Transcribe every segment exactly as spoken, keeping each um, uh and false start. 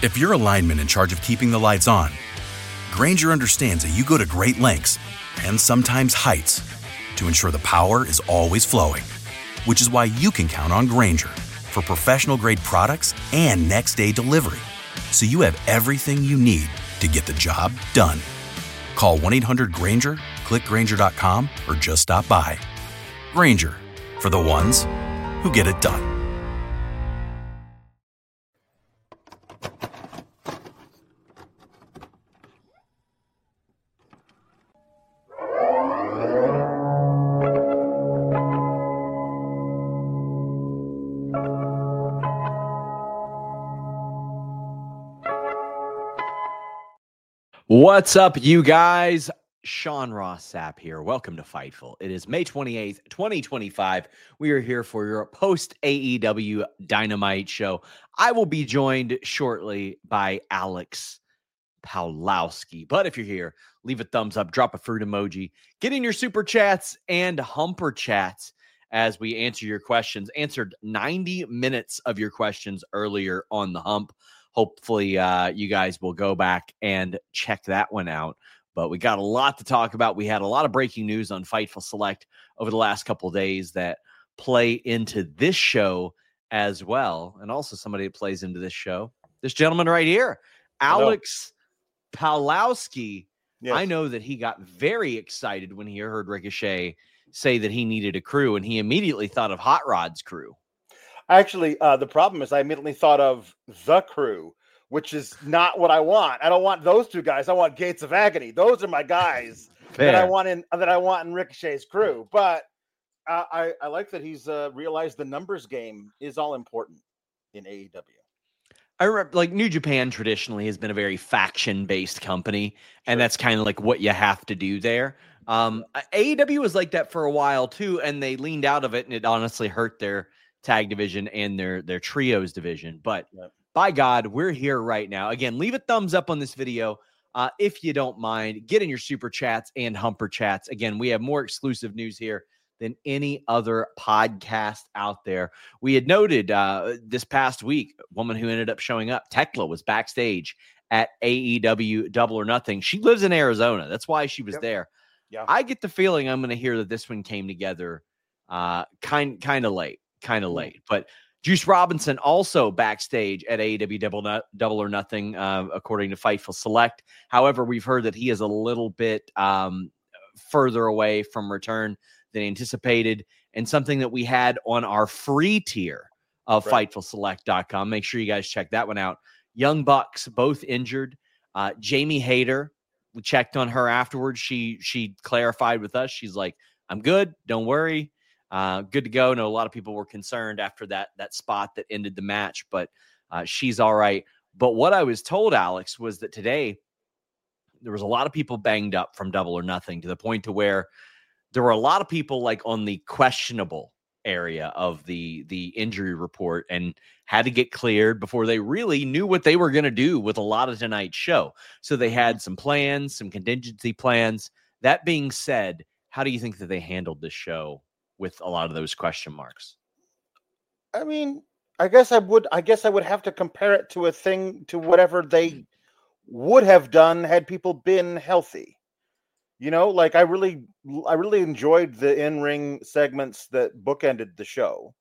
If you're a lineman in charge of keeping the lights on, Grainger understands that you go to great lengths and sometimes heights to ensure the power is always flowing, which is why you can count on Grainger for professional-grade products and next-day delivery, so you have everything you need to get the job done. Call one eight hundred Grainger, click Grainger dot com, or just stop by. Grainger, for the ones who get it done. What's up, you guys? Sean Ross Sapp here. Welcome to Fightful. It is May twenty-eighth, twenty twenty-five. We are here for your post-A E W Dynamite show. I will be joined shortly by Alex Pawlowski. But if you're here, leave a thumbs up, drop a fruit emoji, get in your super chats and humper chats as we answer your questions. Answered ninety minutes of your questions earlier on the hump. Hopefully, uh, you guys will go back and check that one out. But we got a lot to talk about. We had a lot of breaking news on Fightful Select over the last couple of days that play into this show as well. And also somebody that plays into this show, this gentleman right here, Alex Pawlowski. Yes. I know that he got very excited when he heard Ricochet say that he needed a crew, and he immediately thought of Hot Rod's crew. Actually, uh, the problem is I immediately thought of The Crew, which is not what I want. I don't want those two guys. I want Gates of Agony. Those are my guys that I want in that I want in Ricochet's crew. But uh, I, I like that he's uh, realized the numbers game is all important in A E W. I remember, like, New Japan traditionally has been a very faction-based company, and sure. that's kind of like what you have to do there. Um, A E W was like that for a while too, and they leaned out of it, and it honestly hurt their tag division and their their trios division. But yep. by God, we're here right now. Again, leave a thumbs up on this video uh, if you don't mind. Get in your super chats and humper chats. Again, we have more exclusive news here than any other podcast out there. We had noted uh, this past week, a woman who ended up showing up, Tekla, was backstage at A E W Double or Nothing. She lives in Arizona. That's why she was yep. there. Yeah. I get the feeling I'm going to hear that this one came together uh, kind kind of late. kind of late, but Juice Robinson also backstage at A E W Double, no, Double or Nothing, uh, according to Fightful Select. However, we've heard that he is a little bit um, further away from return than anticipated, and something that we had on our free tier of right. Fightful Select dot com. Make sure you guys check that one out. Young Bucks, both injured. Uh, Jamie Hayter, we checked on her afterwards. She, she clarified with us. She's like, I'm good. Don't worry. Uh, good to go. I know a lot of people were concerned after that that spot that ended the match, but uh, she's all right. But what I was told, Alex, was that today there was a lot of people banged up from Double or Nothing, to the point to where there were a lot of people like on the questionable area of the the injury report and had to get cleared before they really knew what they were going to do with a lot of tonight's show. So they had some plans, some contingency plans. That being said, how do you think that they handled this show with a lot of those question marks? I mean, I guess I would, I guess I would have to compare it to a thing, to whatever they would have done had people been healthy. You know, like I really, I really enjoyed the in-ring segments that bookended the show.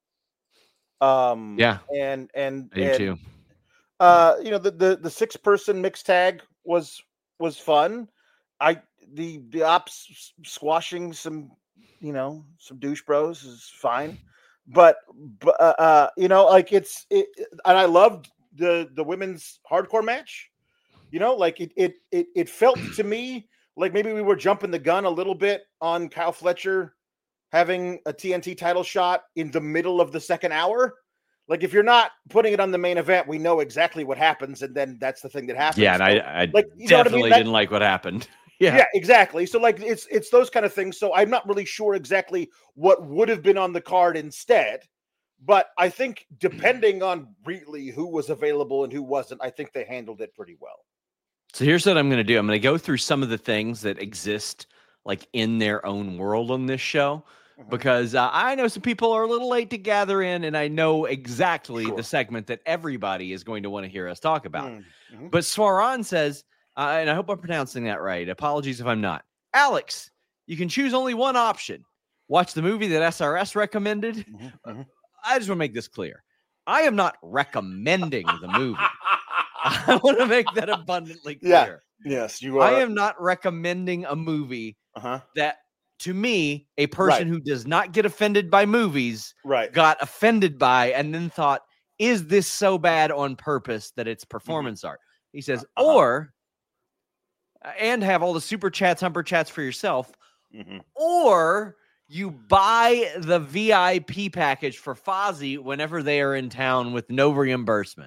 Um, yeah. And, and, I do and too. Uh, you know, the, the, the six person mixed tag was, was fun. I, the, the ops squashing some, you know, some douche bros is fine, but, but uh, uh, you know, like it's, it, and I loved the, the women's hardcore match, you know, like it, it, it, it felt to me like maybe we were jumping the gun a little bit on Kyle Fletcher having a T N T title shot in the middle of the second hour. Like if you're not putting it on the main event, we know exactly what happens. And then that's the thing that happens. Yeah. And I, I like, definitely I mean? didn't like what happened. Yeah. yeah, exactly. So like it's it's those kind of things. So I'm not really sure exactly what would have been on the card instead. But I think depending on really who was available and who wasn't, I think they handled it pretty well. So here's what I'm going to do. I'm going to go through some of the things that exist like in their own world on this show. Mhm. because uh, I know some people are a little late to gather in, and I know exactly Sure. the segment that everybody is going to want to hear us talk about. Mhm. But Swaran says, uh, and I hope I'm pronouncing that right. Apologies if I'm not. Alex, you can choose only one option. Watch the movie that S R S recommended. Mhm. Mhm. I just want to make this clear. I am not recommending the movie. I want to make that abundantly Yeah. clear. Yes, you are. I am not recommending a movie Uh-huh. that, to me, a person Right. who does not get offended by movies Right. got offended by and then thought, is this so bad on purpose that it's performance art? He says, Uh-huh. or, and have all the super chats, humper chats for yourself, Mhm. or you buy the V I P package for Fozzie whenever they are in town with no reimbursement.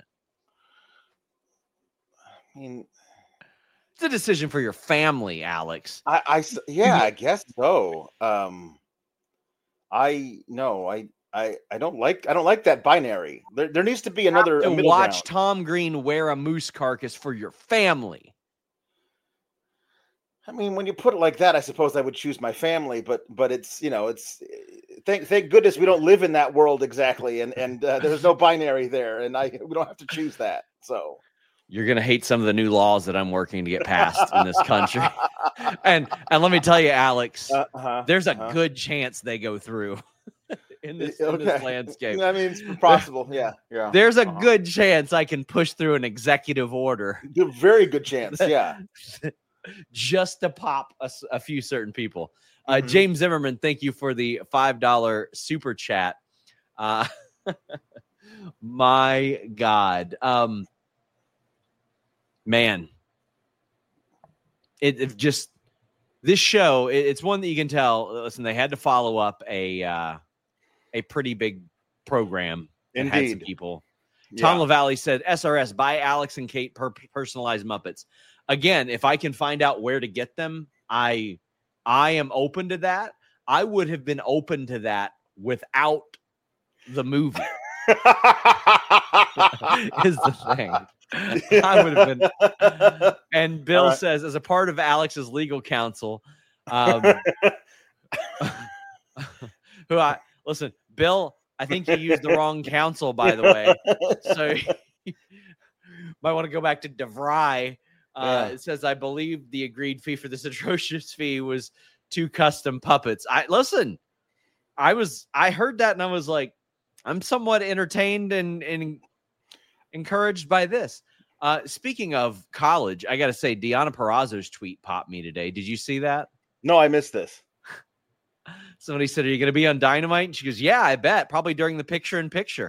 I mean, It's a decision for your family, Alex. I, I s- yeah, I guess so. Um, I no, I, I, I don't like, I don't like that binary. There, there needs to be another To a middle watch ground. Tom Green wear a moose carcass for your family. I mean, when you put it like that, I suppose I would choose my family, but but it's you know, it's thank thank goodness we don't live in that world exactly, and and uh, there's no binary there, and I we don't have to choose that. So You're gonna hate some of the new laws that I'm working to get passed in this country. And and let me tell you, Alex, uh, uh-huh, there's a uh-huh. good chance they go through in this, in okay. this landscape. I mean, it's possible. Yeah, yeah. There's a uh-huh. good chance I can push through an executive order Good- very good chance. Yeah. just to pop a, s- a few certain people. Uh, Mhm. James Zimmerman, thank you for the five dollar super chat. Uh, my God. Um, man, it, it just this show. It, it's one that you can tell. Listen, they had to follow up a uh, a pretty big program and had some Indeed. people. Yeah. Tom LaValle said, "S R S buy Alex and Kate per- personalized Muppets." Again, if I can find out where to get them, I I am open to that. I would have been open to that without the movie. Is the thing. I would have been. And Bill right. says, as a part of Alex's legal counsel, um, who I listen, Bill, I think you used the wrong counsel, by the way. So you might want to go back to DeVry. Uh, Yeah. It says, I believe the agreed fee for this atrocious fee was two custom puppets. I listen, I was I heard that and I was like, I'm somewhat entertained and, and encouraged by this. Uh, speaking of college, I got to say, Deanna Perrazzo's tweet popped me today. Did you see that? No, I missed this. Somebody said, are you going to be on Dynamite? And she goes, yeah, I bet. Probably during the picture in picture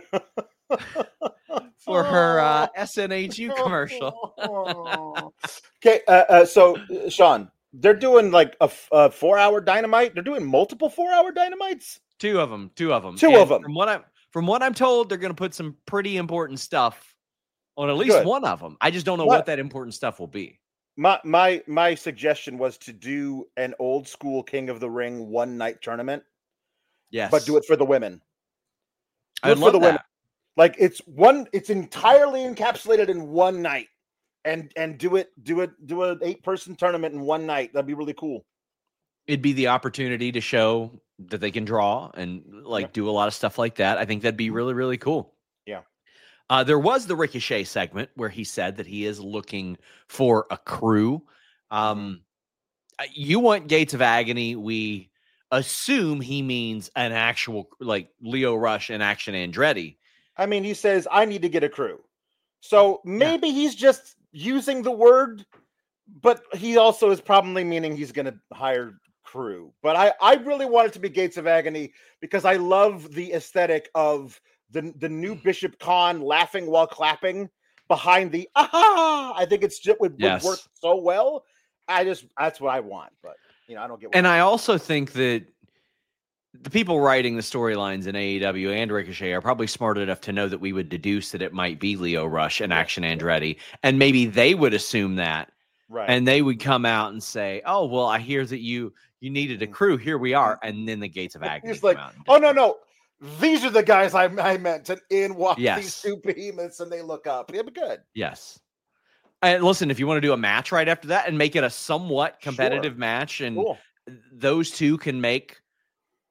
for her uh, S N H U commercial. Okay, uh, uh, so uh, Sean, they're doing like a, f- a four-hour Dynamite. They're doing multiple four-hour Dynamites. Two of them. Two of them. Two And of 'em. From what I'm from what I'm told, they're going to put some pretty important stuff on at least Good. one of them. I just don't know What? what that important stuff will be. My my my suggestion was to do an old school King of the Ring one night tournament, Yes, but do it for the women. Do I'd it for love the that. women. Like it's one, it's entirely encapsulated in one night, and and do it, do it, do an eight person tournament in one night. That'd be really cool. It'd be the opportunity to show that they can draw and like Yep. do a lot of stuff like that. I think that'd be really, really cool. Yeah. Uh, there was the Ricochet segment where he said that he is looking for a crew. Um, uh, you want Gates of Agony. We assume he means an actual like Leo Rush and Action Andretti. I mean, he says I need to get a crew, so maybe he's just using the word, but he also is probably meaning he's going to hire crew. But I, I really want it to be Gates of Agony because I love the aesthetic of the the new Bishop Khan laughing while clapping behind the aha. I think it's just would, would Yes. work so well. I just that's what I want, but you know I don't get. What And I also think that the people writing the storylines in A E W and Ricochet are probably smart enough to know that we would deduce that it might be Leo Rush and Action Andretti, and maybe they would assume that, right. and they would come out and say, "Oh, well, I hear that you you needed a crew. Here we are." And then the Gates of Agony. He's come like, out and oh no no, these are the guys I, I meant. And in walk Yes. these two behemoths, and they look up. It'd be good. Yes. And listen, if you want to do a match right after that and make it a somewhat competitive Sure. match, and Cool. those two can make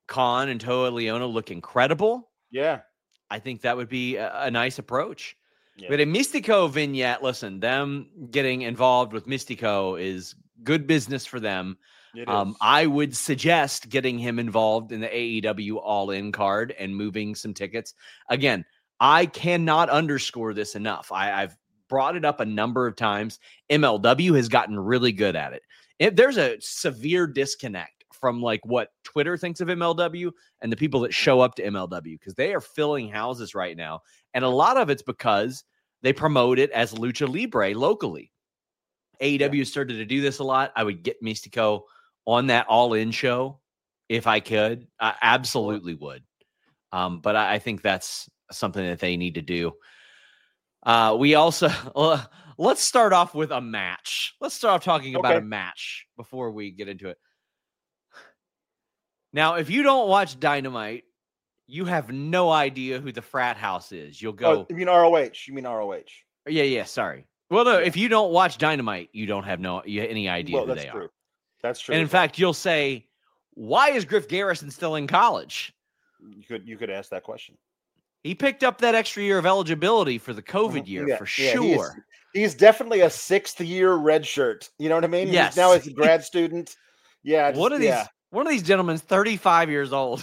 Khan and Toa Leona look incredible. Yeah. I think that would be a, a nice approach. Yeah. But a Mystico vignette, listen, them getting involved with Mystico is good business for them. It Um, is. I would suggest getting him involved in the A E W All-In card and moving some tickets. Again, I cannot underscore this enough. I, I've brought it up a number of times. M L W has gotten really good at it. If there's a severe disconnect from like what Twitter thinks of M L W and the people that show up to M L W, because they are filling houses right now. And a lot of it's because they promote it as Lucha Libre locally. A E W yeah. started to do this a lot. I would get Mystico on that All-In show if I could. I absolutely would. Um, but I, I think that's something that they need to do. Uh, we also, uh, let's start off with a match. Let's start off talking about okay. a match before we get into it. Now, if you don't watch Dynamite, you have no idea who the Frat House is. You'll go. Oh, you mean R O H? You mean R O H? Yeah, yeah. Sorry. Well, no. Yeah. If you don't watch Dynamite, you don't have no you any idea well, who that's they true. are. That's true. And in fact, you'll say, "Why is Griff Garrison still in college?" You could you could ask that question. He picked up that extra year of eligibility for the COVID year yeah, for yeah, sure. He's, he's definitely a sixth year red shirt. You know what I mean? Yes. He's now as a grad student. Yeah. Just, one of yeah. these one of these gentlemen's thirty-five years old.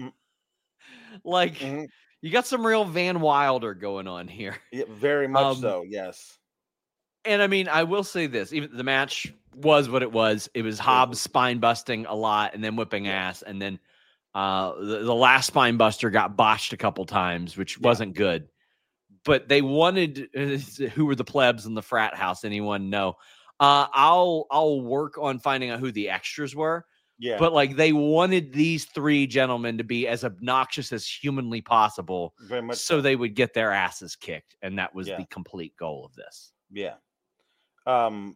Like mm-hmm. you got some real Van Wilder going on here. Yeah, very much um, so. Yes. And I mean, I will say this: even the match was what it was. It was Hobbs spine busting a lot and then whipping yeah. ass, and then uh, the, the last spine buster got botched a couple times, which yeah. wasn't good. But they wanted uh, who were the plebs in the Frat House? Anyone know? Uh, I'll I'll work on finding out who the extras were. Yeah. But like they wanted these three gentlemen to be as obnoxious as humanly possible, very much so, so they would get their asses kicked, and that was yeah. the complete goal of this. Yeah. Um,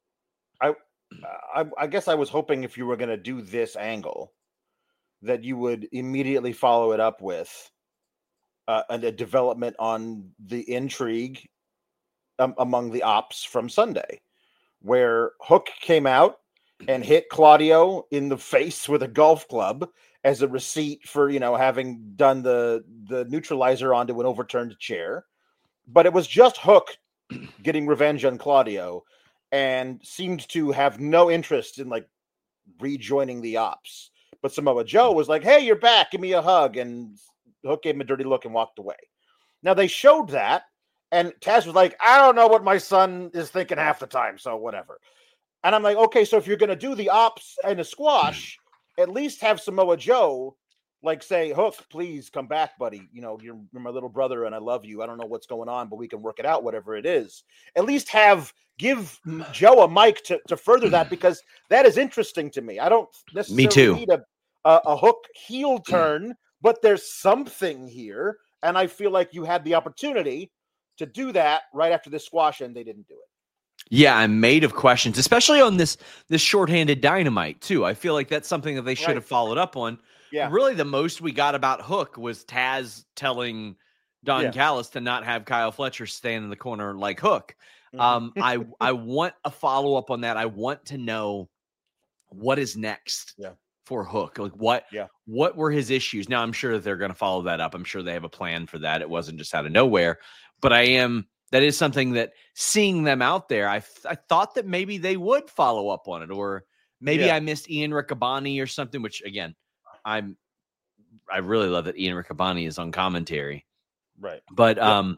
I, I, I guess I was hoping if you were going to do this angle, that you would immediately follow it up with uh, a, a development on the intrigue um, among the ops from Sunday, where Hook came out and hit Claudio in the face with a golf club as a receipt for, you know, having done the the neutralizer onto an overturned chair. But it was just Hook getting revenge on Claudio and seemed to have no interest in like rejoining the ops. But Samoa Joe was like, "Hey, you're back. Give me a hug." And Hook gave him a dirty look and walked away. Now they showed that, and Taz was like, "I don't know what my son is thinking half the time, so whatever." And I'm like, okay, so if you're going to do the ops and a squash, at least have Samoa Joe like say, "Hook, please come back, buddy. You know, you're, you're my little brother and I love you. I don't know what's going on, but we can work it out, whatever it is." At least have, give Joe a mic to, to further that, because that is interesting to me. I don't necessarily me too. need a, a, a Hook heel turn, but there's something here. And I feel like you had the opportunity to do that right after this squash and they didn't do it. Yeah, I'm made of questions, especially on this this shorthanded Dynamite too. I feel like that's something that they should Right. have followed up on. Yeah. Really, the most we got about Hook was Taz telling Don Yeah. Callis to not have Kyle Fletcher stand in the corner like Hook. Um, I I want a follow up on that. I want to know what is next Yeah. for Hook. Like what Yeah. what were his issues? Now I'm sure that they're going to follow that up. I'm sure they have a plan for that. It wasn't just out of nowhere. But I am. That is something that seeing them out there, I, I thought that maybe they would follow up on it, or maybe Yeah. I missed Ian Riccaboni or something, which again, I'm, I really love that Ian Riccaboni is on commentary, Right. but, Yeah. um,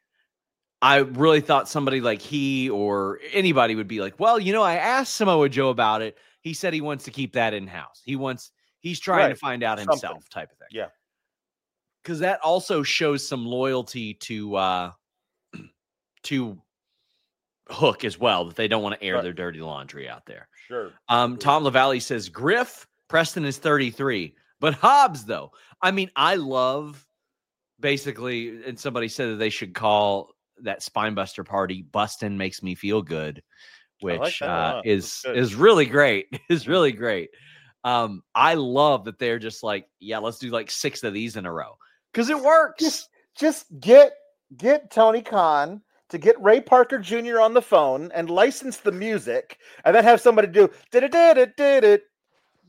I really thought somebody like he or anybody would be like, well, you know, I asked Samoa Joe about it. He said he wants to keep that in house. He wants, he's trying Right. to find out Something. himself type of thing. Yeah. Cause that also shows some loyalty to, uh, to Hook as well, that they don't want to air Right. their dirty laundry out there. Sure. Um, Tom LaValle says Griff Preston is thirty-three, but Hobbs though. I mean, I love basically, and somebody said that they should call that Spinebuster party "Bustin' Makes Me Feel Good," which like that a uh, lot. is That's good. is really great. Is really great. Um, I love that they're just like, yeah, let's do like six of these in a row because it works. Just, just get get Tony Khan to get Ray Parker Junior on the phone and license the music, and then have somebody do did it did it did it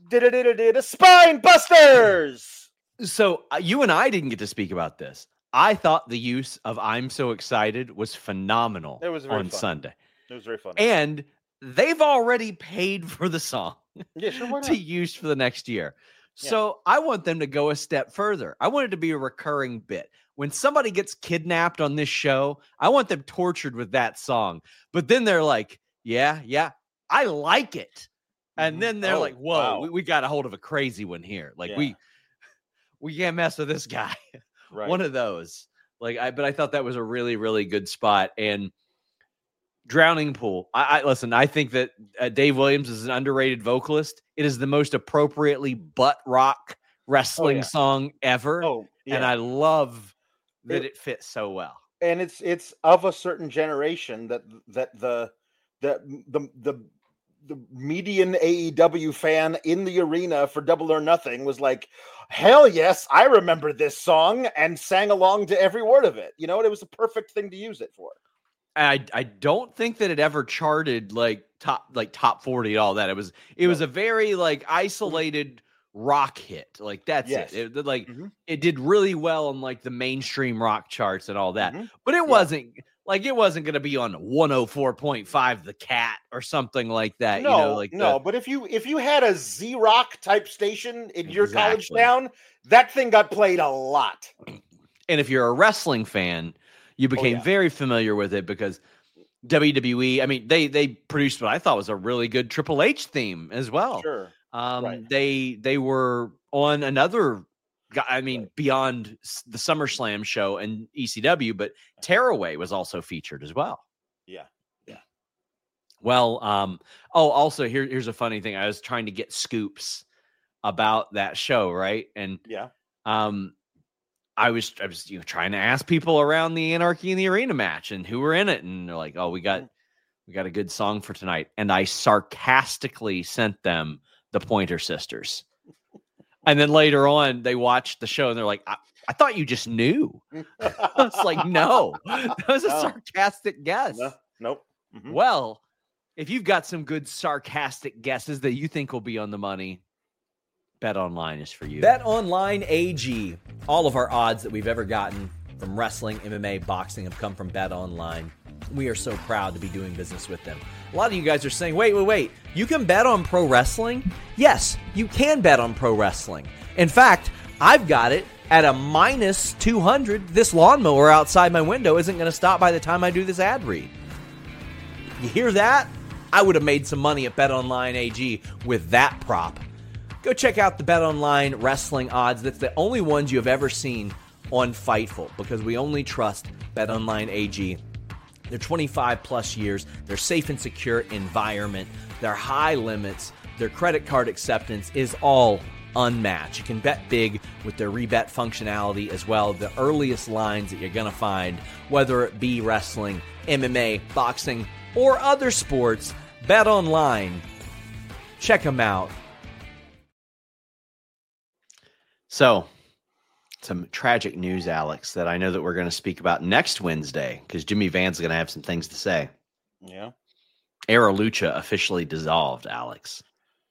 Da-da-da-da-da, Spine Busters. So uh, you and I didn't get to speak about this. I thought the use of "I'm So Excited" was phenomenal. It was very on fun. Sunday. It was very fun. And they've already paid for the song yeah, sure, why not? to use for the next year. Yeah. So I want them to go a step further. I want it to be a recurring bit. When somebody gets kidnapped on this show, I want them tortured with that song. But then they're like, yeah, yeah, I like it. And Mhm. then they're Oh, like, whoa, wow. we, we got a hold of a crazy one here. Like Yeah. we we can't mess with this guy. Right. One of those. Like I but I thought that was a really, really good spot. And Drowning Pool. I, I listen, I think that uh, Dave Williams is an underrated vocalist. It is the most appropriately butt rock wrestling yeah. song ever. Oh, yeah. And I love that It- it fits so well. and it's it's of a certain generation that that the the the the the median A E W fan in the arena for Double or Nothing was like, hell yes, I remember this song, and sang along to every word of it. You know, and it was a perfect thing to use it for. I I don't think that it ever charted like top like top forty all that. It was it was No. a very like isolated rock hit. Like that's Yes. it. It like Mhm. it did really well on like the mainstream rock charts and all that. Mhm. But it Yeah. wasn't like it wasn't going to be on one oh four point five The Cat or something like that, No, you know, like no, the, but if you if you had a Z Rock type station in your college Exactly. town, that thing got played a lot. and if you're a wrestling fan, you became Oh, yeah. very familiar with it because W W E, I mean, they they produced what I thought was a really good Triple H theme as well. Sure. Um, Right. they they were on another, gu- I mean, Right. beyond s- the SummerSlam show and E C W, but Tearaway was also featured as well. Yeah. Well, um, oh, also here here's a funny thing. I was trying to get scoops about that show, right? And Yeah. um, I was I was you know trying to ask people around the Anarchy in the Arena match and who were in it, and they're like, "Oh, we got we got a good song for tonight." And I sarcastically sent them the Pointer Sisters. And then later on, they watched the show and they're like, I, I thought you just knew. I was like, no, that was a No. sarcastic guess. No, nope. Mhm. Well, if you've got some good sarcastic guesses that you think will be on the money, BetOnline is for you. BetOnline A G. All of our odds that we've ever gotten from wrestling, M M A, boxing have come from BetOnline. We are so proud to be doing business with them. A lot of you guys are saying, wait, wait, wait, you can bet on pro wrestling? Yes, you can bet on pro wrestling. In fact, I've got it at a minus two hundred. This lawnmower outside my window isn't going to stop by the time I do this ad read. You hear that? I would have made some money at BetOnline A G with that prop. Go check out the BetOnline wrestling odds. That's the only ones you have ever seen on Fightful because we only trust BetOnline A G. They're twenty-five plus years. They're safe and secure environment. They're high limits. Their credit card acceptance is all unmatched. You can bet big with their rebet functionality as well. The earliest lines that you're going to find, whether it be wrestling, M M A, boxing, or other sports, BetOnline. Check them out. So, some tragic news, Alex, that I know that we're going to speak about next Wednesday because Jimmy Van's going to have some things to say. Yeah. Era Lucha officially dissolved, Alex.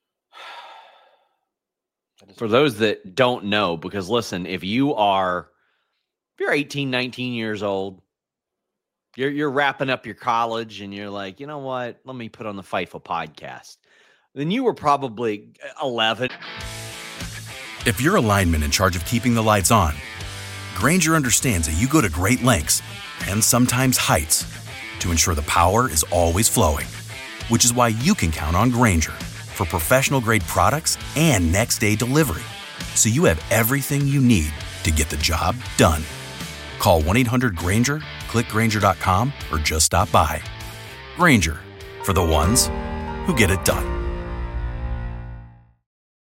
For those that don't know, because listen, if you are, if you're eighteen, nineteen years old, you're you're wrapping up your college and you're like, you know what, let me put on the Fightful podcast. Then you were probably eleven. If you're a lineman in charge of keeping the lights on, Grainger understands that you go to great lengths and sometimes heights to ensure the power is always flowing, which is why you can count on Grainger for professional-grade products and next-day delivery, so you have everything you need to get the job done. Call one eight hundred Grainger, click Grainger dot com, or just stop by. Grainger, for the ones who get it done.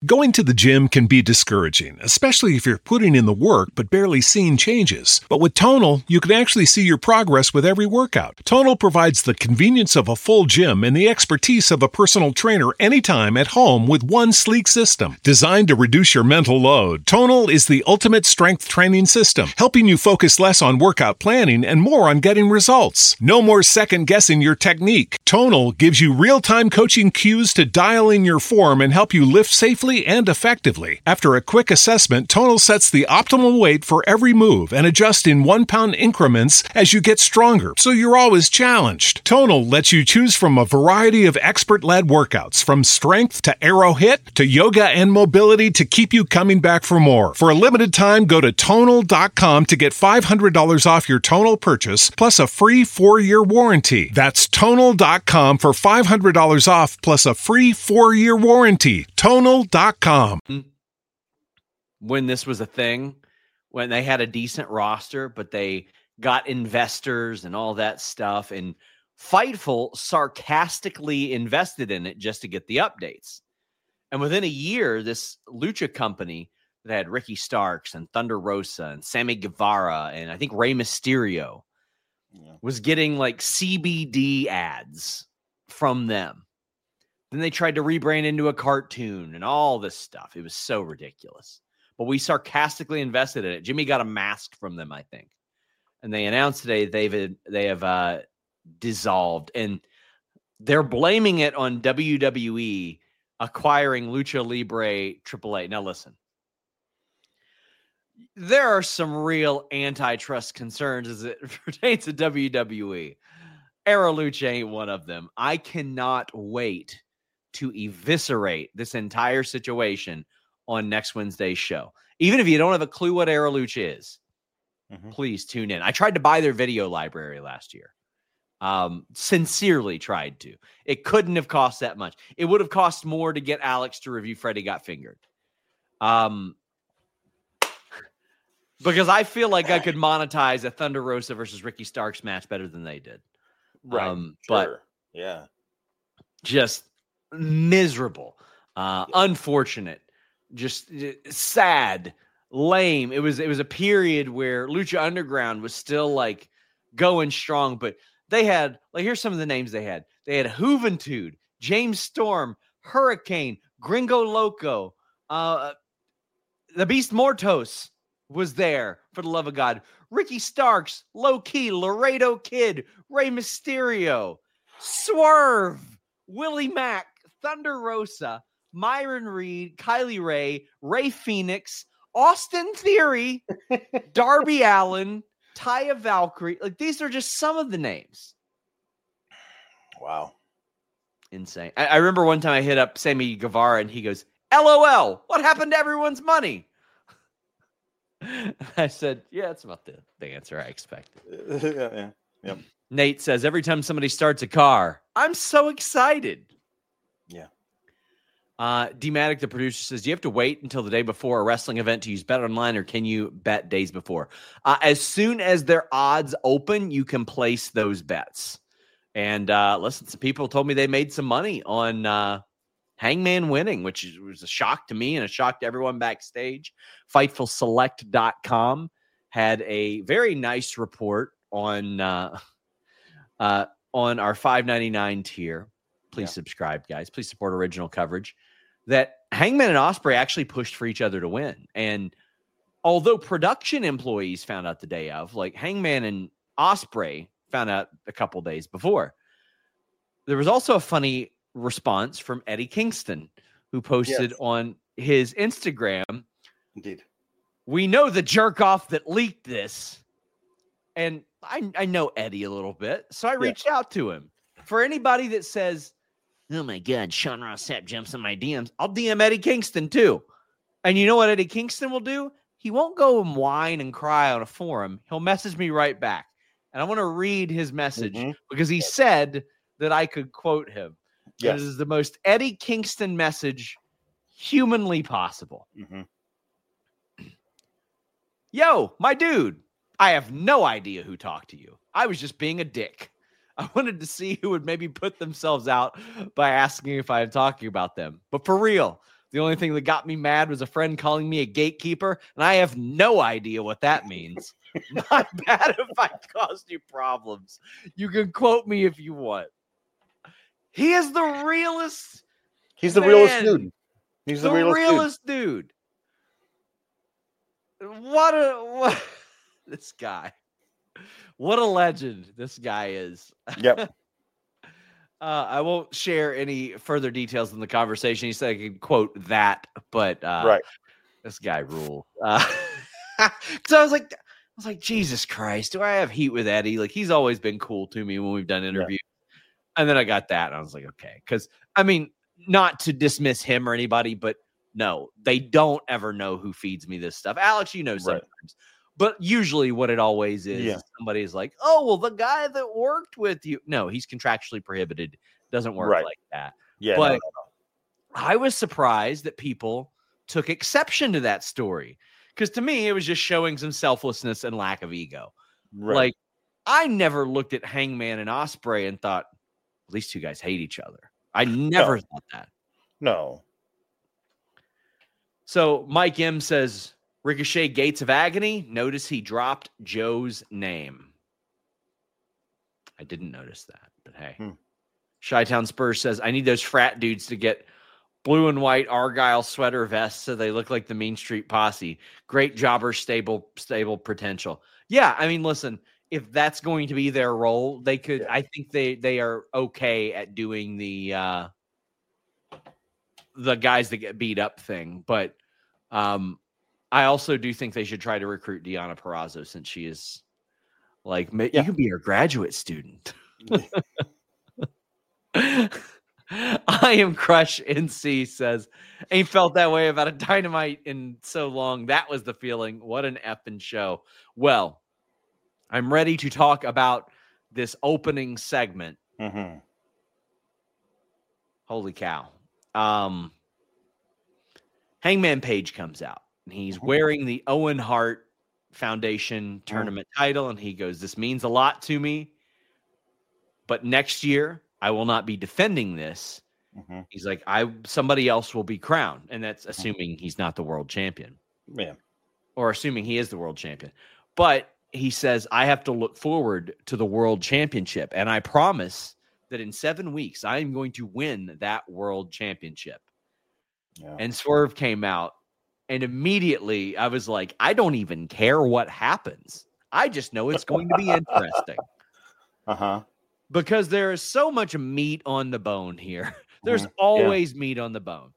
Going to the gym can be discouraging, especially if you're putting in the work but barely seeing changes. But with Tonal, you can actually see your progress with every workout. Tonal provides the convenience of a full gym and the expertise of a personal trainer anytime at home with one sleek system. Designed to reduce your mental load, Tonal is the ultimate strength training system, helping you focus less on workout planning and more on getting results. No more second-guessing your technique. Tonal gives you real-time coaching cues to dial in your form and help you lift safely and effectively. After a quick assessment, Tonal sets the optimal weight for every move and adjusts in one-pound increments as you get stronger, so you're always challenged. Tonal lets you choose from a variety of expert-led workouts, from strength to aero hit to yoga and mobility, to keep you coming back for more. For a limited time, go to tonal dot com to get five hundred dollars off your Tonal purchase, plus a free four-year warranty. That's tonal dot com for five hundred dollars off, plus a free four-year warranty. tonal dot com. When this was a thing, when they had a decent roster, but they got investors and all that stuff, and Fightful sarcastically invested in it just to get the updates. And within a year, this Lucha company that had Ricky Starks and Thunder Rosa and Sammy Guevara and I think Rey Mysterio yeah. was getting like C B D ads from them. Then they tried to rebrand into a cartoon and all this stuff. It was so ridiculous. But we sarcastically invested in it. Jimmy got a mask from them, I think. And they announced today they've they have uh, dissolved. And they're blaming it on W W E acquiring Lucha Libre Triple A. Now, listen. There are some real antitrust concerns as it pertains to W W E. Era Lucha ain't one of them. I cannot wait to eviscerate this entire situation on next Wednesday's show. Even if you don't have a clue what Era Lucha is, mm-hmm. please tune in. I tried to buy their video library last year. Um, sincerely tried to. It couldn't have cost that much. It would have cost more to get Alex to review Freddie Got Fingered. Um, because I feel like I could monetize a Thunder Rosa versus Ricky Starks match better than they did. Right. Um, sure. But yeah, just miserable, uh, yeah. unfortunate, just sad, lame. It was, it was a period where Lucha Underground was still like going strong, but they had, like, here's some of the names they had. They had Juventud, James Storm, Hurricane, Gringo Loco, uh, the Beast Mortos was there, for the love of God. Ricky Starks, Low Key, Laredo Kid, Rey Mysterio, Swerve, Willie Mack, Thunder Rosa, Myron Reed, Kylie Ray, Ray Phoenix, Austin Theory, Darby Allin, Taya Valkyrie. Like, these are just some of the names. Wow. Insane. I, I remember one time I hit up Sammy Guevara and he goes, L O L, what happened to everyone's money? I said, yeah, that's about the, the answer I expected. yeah, yeah, yeah. Nate says, every time somebody starts a car, I'm so excited. Yeah. Uh, D-Matic, the producer, says, do you have to wait until the day before a wrestling event to use Bet Online, or can you bet days before? Uh, as soon as their odds open, you can place those bets. And uh, listen, some people told me they made some money on uh, Hangman winning, which was a shock to me and a shock to everyone backstage. Fightful Select dot com had a very nice report on uh, uh, on our five ninety-nine tier. Please yeah. subscribe, guys. Please support original coverage. That Hangman and Ospreay actually pushed for each other to win. And although production employees found out the day of, like Hangman and Ospreay found out a couple days before, there was also a funny response from Eddie Kingston, who posted yes. on his Instagram. Indeed. We know the jerk off that leaked this. And I, I know Eddie a little bit, so I reached yeah. out to him. For anybody that says, oh my God, Sean Ross Sapp jumps in my D Ms, I'll D M Eddie Kingston too. And you know what Eddie Kingston will do? He won't go and whine and cry on a forum. He'll message me right back. And I want to read his message mm-hmm. because he said that I could quote him. Yes. This is the most Eddie Kingston message humanly possible. Mm-hmm. Yo, my dude, I have no idea who talked to you. I was just being a dick. I wanted to see who would maybe put themselves out by asking if I am talking about them. But for real, The only thing that got me mad was a friend calling me a gatekeeper, and I have no idea what that means. My bad if I caused you problems. You can quote me if you want. He is the realest. He's the man. realest dude. He's the, the realest, realest dude. dude. What a what, this guy. What a legend this guy is. Yep. Uh, I won't share any further details in the conversation. He said I could quote that, but uh, right. This guy rule. Uh, so I was like, I was like, Jesus Christ, do I have heat with Eddie? Like, he's always been cool to me when we've done interviews. Yeah. And then I got that, and I was like, okay, because I mean, not to dismiss him or anybody, but no, they don't ever know who feeds me this stuff. Alex, you know sometimes. Right. But usually what it always is, yeah. is somebody is like, oh, well, the guy that worked with you. No, he's contractually prohibited. Doesn't work right. like that. Yeah, but no, no, no. I was surprised that people took exception to that story. Because to me, it was just showing some selflessness and lack of ego. Right. Like, I never looked at Hangman and Ospreay and thought, well, these two guys hate each other. I never no. thought that. No. So Mike M says, Ricochet Gates of Agony. Notice he dropped Joe's name. I didn't notice that, but hey. Hmm. Chi-Town Spurs says, I need those frat dudes to get blue and white Argyle sweater vests so they look like the Mean Street Posse. Great jobber, stable, stable potential. Yeah, I mean, listen, if that's going to be their role, they could. Yeah. I think they they are okay at doing the uh, the guys that get beat up thing, but um. I also do think they should try to recruit Deonna Purrazzo since she is like, yeah. you can be her graduate student. I am Crush N C says, ain't felt that way about a Dynamite in so long. That was the feeling. What an effing show. Well, I'm ready to talk about this opening segment. Mm-hmm. Holy cow. Um, Hangman Page comes out. He's wearing the Owen Hart Foundation tournament mm. title, and he goes, this means a lot to me, but next year I will not be defending this. Mm-hmm. He's like, I somebody else will be crowned, and that's assuming mm-hmm. he's not the world champion. Yeah. Or assuming he is the world champion. But he says, I have to look forward to the world championship, and I promise that in seven weeks I am going to win that world championship. Yeah. And Swerve came out. And immediately I was like, I don't even care what happens. I just know it's going to be interesting. Uh-huh. Because there is so much meat on the bone here. There's uh-huh. always yeah. meat on the bone.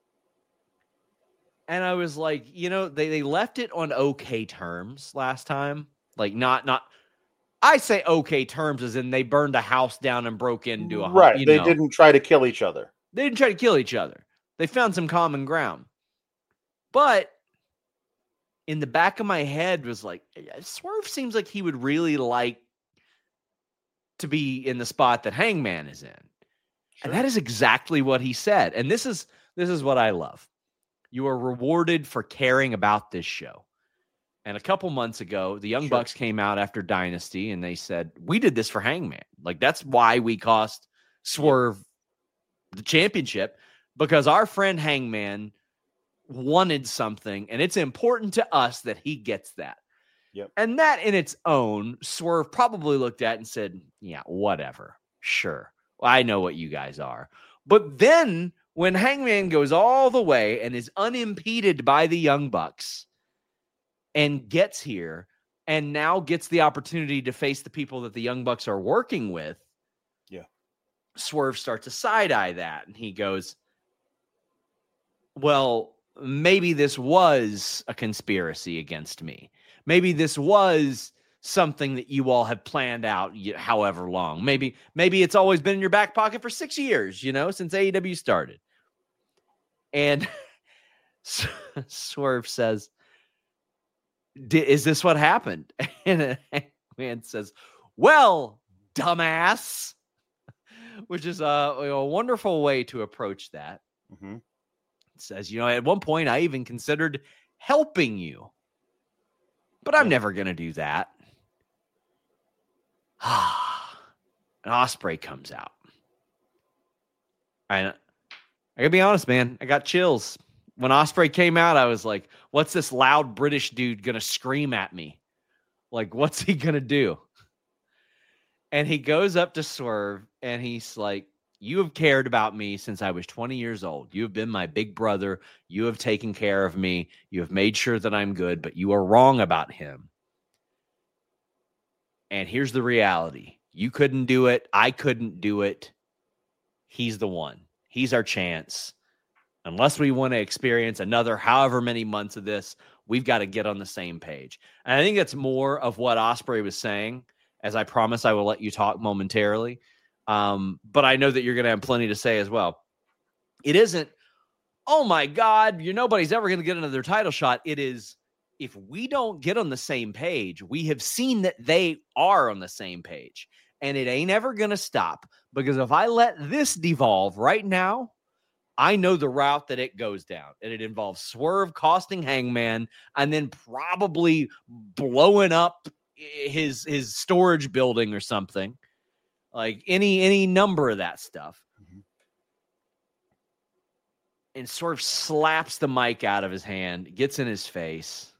And I was like, you know, they, they left it on okay terms last time. Like not, not, I say okay terms as in they burned a house down and broke into a Right. You they know. didn't try to kill each other. They didn't try to kill each other. They found some common ground. But in the back of my head was like, Swerve seems like he would really like to be in the spot that Hangman is in. Sure. And that is exactly what he said. And this is this is what I love. You are rewarded for caring about this show. And a couple months ago, the Young sure. Bucks came out after Dynasty and they said, we did this for Hangman. Like, that's why we cost Swerve the championship, because our friend Hangman wanted something, and it's important to us that he gets that. Yep. And that in its own, Swerve probably looked at and said, yeah, whatever. Sure. Well, I know what you guys are. But then when Hangman goes all the way and is unimpeded by the Young Bucks and gets here and now gets the opportunity to face the people that the Young Bucks are working with, yeah, Swerve starts to side-eye that. And he goes, well, maybe this was a conspiracy against me. Maybe this was something that you all have planned out however long. Maybe maybe it's always been in your back pocket for six years, you know, since A E W started. And Swerve says, is this what happened? And man says, well, dumbass, which is a, a wonderful way to approach that. Mm-hmm. Says, you know, at one point I even considered helping you, but I'm never going to do that. An Ospreay comes out. I, I gotta be honest, man. I got chills. when Ospreay came out, I was like, what's this loud British dude going to scream at me? Like, what's he going to do? And he goes up to Swerve and he's like, you have cared about me since I was twenty years old. You have been my big brother. You have taken care of me. You have made sure that I'm good, but you are wrong about him. And here's the reality. You couldn't do it. I couldn't do it. He's the one. He's our chance. Unless we want to experience another however many months of this, we've got to get on the same page. And I think that's more of what Ospreay was saying, as I promise I will let you talk momentarily. Um, but I know that you're going to have plenty to say as well. It isn't, oh my God, you're nobody's ever going to get another title shot. It is, if we don't get on the same page, we have seen that they are on the same page. And it ain't ever going to stop. Because if I let this devolve right now, I know the route that it goes down. And it involves Swerve costing Hangman and then probably blowing up his his storage building or something. Like any any number of that stuff. Mm-hmm. And Swerve slaps the mic out of his hand, gets in his face.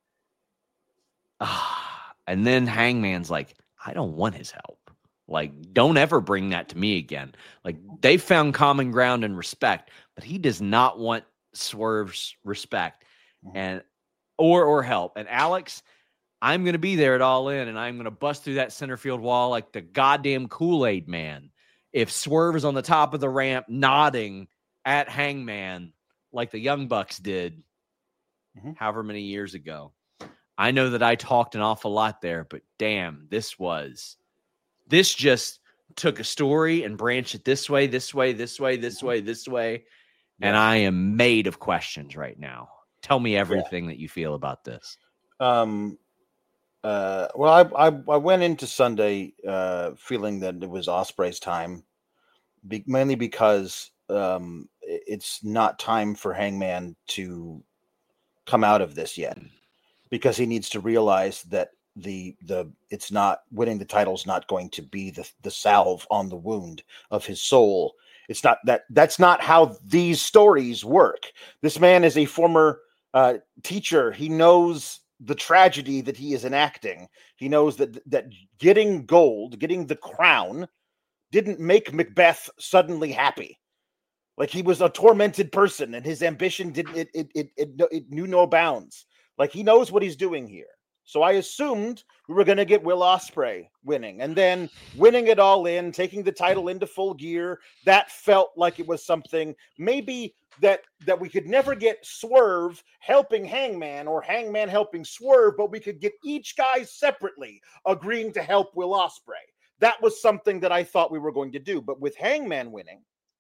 Ah, and then Hangman's like, I don't want his help. Like, don't ever bring that to me again. Like, they found common ground and respect, but he does not want Swerve's respect mm-hmm. and or or help. And Alex, I'm going to be there at All In, and I'm going to bust through that center field wall like the goddamn Kool-Aid man. If Swerve is on the top of the ramp nodding at Hangman like the Young Bucks did mm-hmm. however many years ago. I know that I talked an awful lot there, but damn, this was, this just took a story and branched it this way, this way, this way, this way, this way. Yeah. And I am made of questions right now. Tell me everything yeah. that you feel about this. Um, Uh, well, I, I I went into Sunday uh, feeling that it was Ospreay's time, be, mainly because um, it's not time for Hangman to come out of this yet, because he needs to realize that the the it's not winning the title is not going to be the the salve on the wound of his soul. It's not that that's not how these stories work. This man is a former uh, teacher. He knows the tragedy that he is enacting. He knows that that getting gold, getting the crown, didn't make Macbeth suddenly happy. Like, he was a tormented person, and his ambition didn't it it it it, it knew no bounds. Like, he knows what he's doing here. So I assumed we were going to get Will Ospreay winning, and then winning it all in, taking the title into Full Gear. That felt like it was something maybe that that we could never get Swerve helping Hangman or Hangman helping Swerve, but we could get each guy separately agreeing to help Will Ospreay. That was something that I thought we were going to do. But with Hangman winning,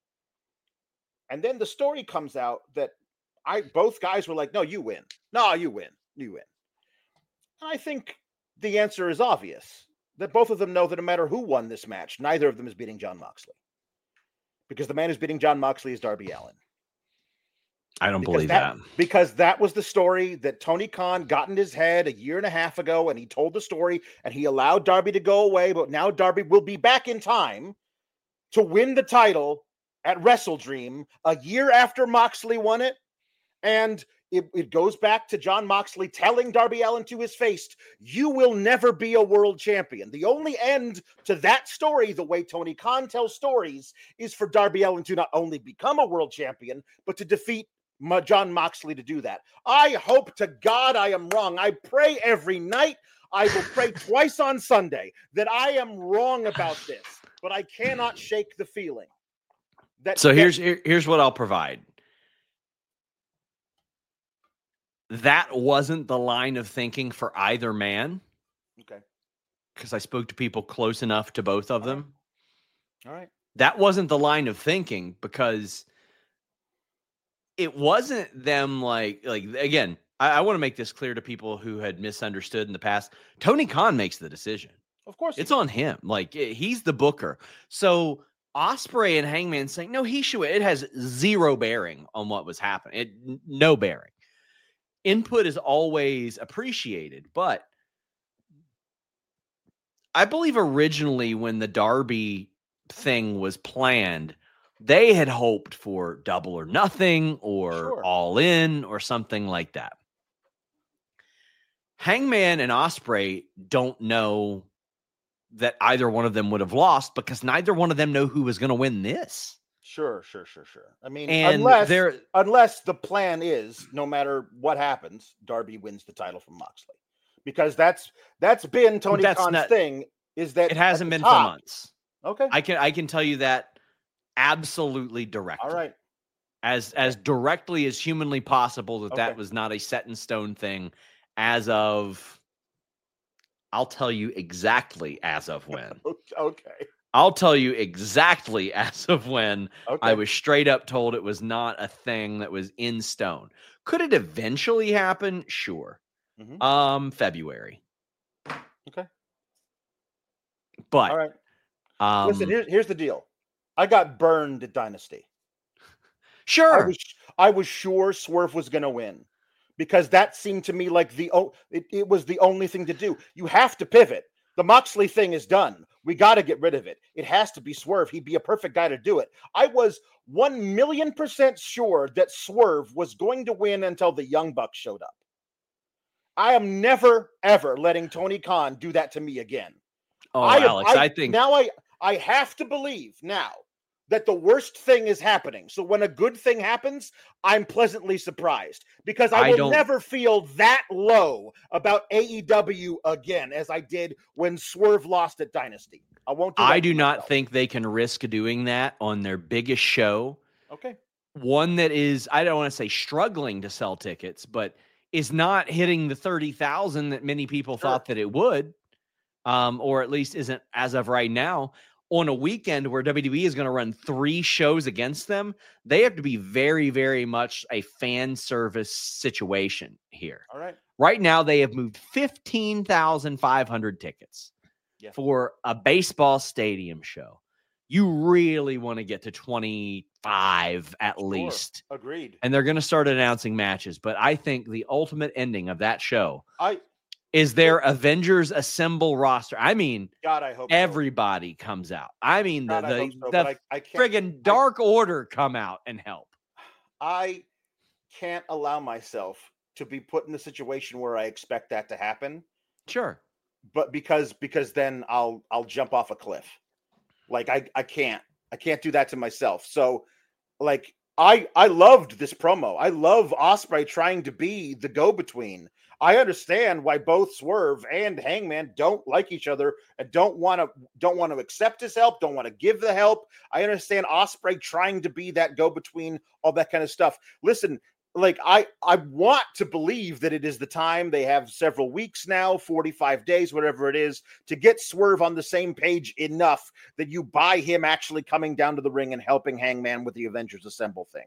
and then the story comes out that I both guys were like, no, you win. No, you win. You win. I think the answer is obvious, that both of them know that no matter who won this match, neither of them is beating Jon Moxley. Because the man who's beating Jon Moxley is Darby Allin. I don't because believe that, that. Because that was the story that Tony Khan got in his head a year and a half ago, and he told the story, and he allowed Darby to go away, but now Darby will be back in time to win the title at Wrestle Dream a year after Moxley won it, and It, it goes back to Jon Moxley telling Darby Allin to his face, you will never be a world champion. The only end to that story, the way Tony Khan tells stories, is for Darby Allin to not only become a world champion, but to defeat Jon Moxley to do that. I hope to God I am wrong. I pray every night. I will pray twice on Sunday that I am wrong about this, but I cannot shake the feeling. That, so that, here's here, here's what I'll provide. That wasn't the line of thinking for either man. Okay. Because I spoke to people close enough to both of All them. Right. All right. That wasn't the line of thinking, because it wasn't them like, like again, I, I want to make this clear to people who had misunderstood in the past. Tony Khan makes the decision. Of course. It's on him. Like, he's the booker. So Ospreay and Hangman saying, no, he should, it has zero bearing on what was happening. It, no bearing. Input is always appreciated, but I believe originally when the Darby thing was planned, They had hoped for Double or Nothing or Sure. All In or something like that. Hangman and Ospreay don't know that either one of them would have lost because neither one of them know who was going to win this. Sure, sure, sure, sure. I mean, And unless they're- unless the plan is, no matter what happens, Darby wins the title from Moxley, because that's that's been Tony That's Khan's not- thing. Is that It hasn't at the been for top- months. Okay, I can I can tell you that absolutely directly. all right. As as directly as humanly possible that that Okay. was not a set in stone thing as of I'll tell you exactly as of when. Okay, I'll tell you exactly as of when okay. I was straight up told it was not a thing that was in stone. Could it eventually happen? Sure. Mhm. Um, February. Okay. But All right. um, Listen, here's here's the deal. I got burned at Dynasty. I sure. was I was sure Swerve was going to win because that seemed to me like the o- it, it was the only thing to do. You have to pivot. The Moxley thing is done. We got to get rid of it. It has to be Swerve. He'd be a perfect guy to do it. I was one million percent sure that Swerve was going to win until the Young Bucks showed up. I am never, ever letting Tony Khan do that to me again. Oh, I, Alex, I, think now I I have to believe now that the worst thing is happening. So when a good thing happens, I'm pleasantly surprised because I, I will don't- never feel that low about A E W again as I did when Swerve lost at Dynasty. I won't. Do that I to do not myself. think they can risk doing that on their biggest show. Okay. One that is, I don't want to say struggling to sell tickets, but is not hitting the thirty thousand that many people Sure. thought that it would, um, or at least isn't as of right now. On a weekend where W W E is going to run three shows against them, they have to be very, very much a fan service situation here. All right. Right now, they have moved fifteen thousand five hundred tickets Yeah. for a baseball stadium show. You really want to get to twenty-five at Sure. least. Agreed. And they're going to start announcing matches. But I think the ultimate ending of that show I is their Avengers Assemble roster. I mean, God, I hope so. everybody comes out. I mean, the, God, I the, hope so, the but I, I can't. friggin' Dark Order come out and help. I can't allow myself to be put in a situation where I expect that to happen. Sure. But because because then I'll I'll jump off a cliff. Like I I can't I can't do that to myself. So like I I loved this promo. I love Ospreay trying to be the go-between. I understand why both Swerve and Hangman don't like each other and don't want to don't want to accept his help, don't want to give the help. I understand Ospreay trying to be that go-between, all that kind of stuff. Listen, like I I want to believe that it is the time. They have several weeks now, forty-five days, whatever it is, to get Swerve on the same page enough that you buy him actually coming down to the ring and helping Hangman with the Avengers Assemble thing.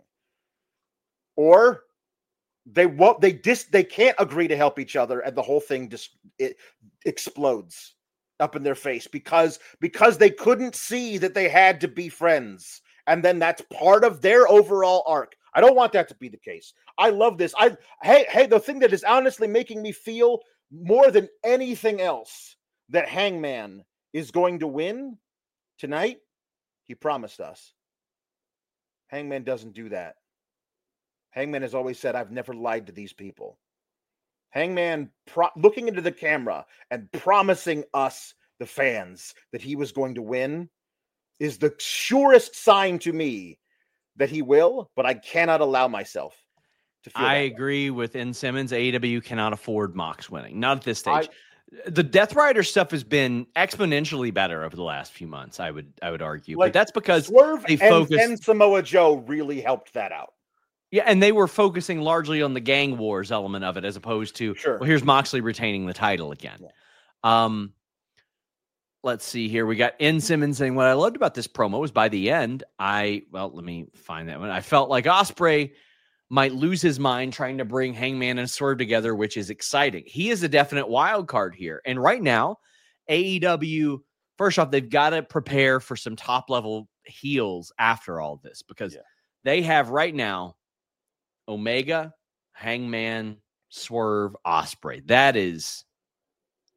Or they won't they dis they can't agree to help each other and the whole thing just it explodes up in their face because because they couldn't see that they had to be friends. And then that's part of their overall arc. I don't want that to be the case. I love this. I hey, hey, the thing that is honestly making me feel more than anything else that Hangman is going to win tonight, he promised us. Hangman doesn't do that. Hangman has always said, I've never lied to these people. Hangman pro- looking into the camera and promising us, the fans, that he was going to win is the surest sign to me that he will, but I cannot allow myself to feel I that way. agree with N. Simmons. A E W cannot afford Mox winning. Not at this stage. I- the Death Rider stuff has been exponentially better over the last few months, I would I would argue. Like, but that's because Swerve they and, focused- and Samoa Joe really helped that out. yeah, and they were focusing largely on the gang wars element of it as opposed to Sure. well, here's Moxley retaining the title again. Um let's see here. We got N. Simmons saying what I loved about this promo was by the end, I well, let me find that one. I felt like Ospreay might lose his mind trying to bring Hangman and Swerve together, which is exciting. He is a definite wild card here. And right now, A E W, first off, they've got to prepare for some top level heels after all this because Yeah. they have right now Omega, Hangman, Swerve, Ospreay. That is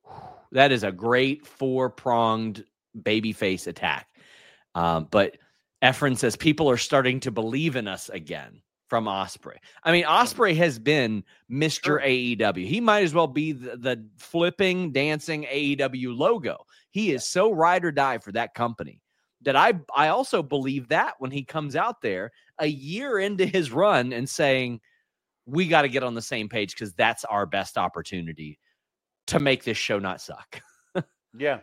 that is a great four-pronged babyface attack. Um, but Efren says people are starting to believe in us again from Ospreay. I mean, Ospreay has been Mister Sure. A E W. He might as well be the, the flipping, dancing A E W logo. He is so ride or die for that company that I, I also believe that when he comes out there a year into his run and saying, we got to get on the same page because that's our best opportunity to make this show not suck. Yeah.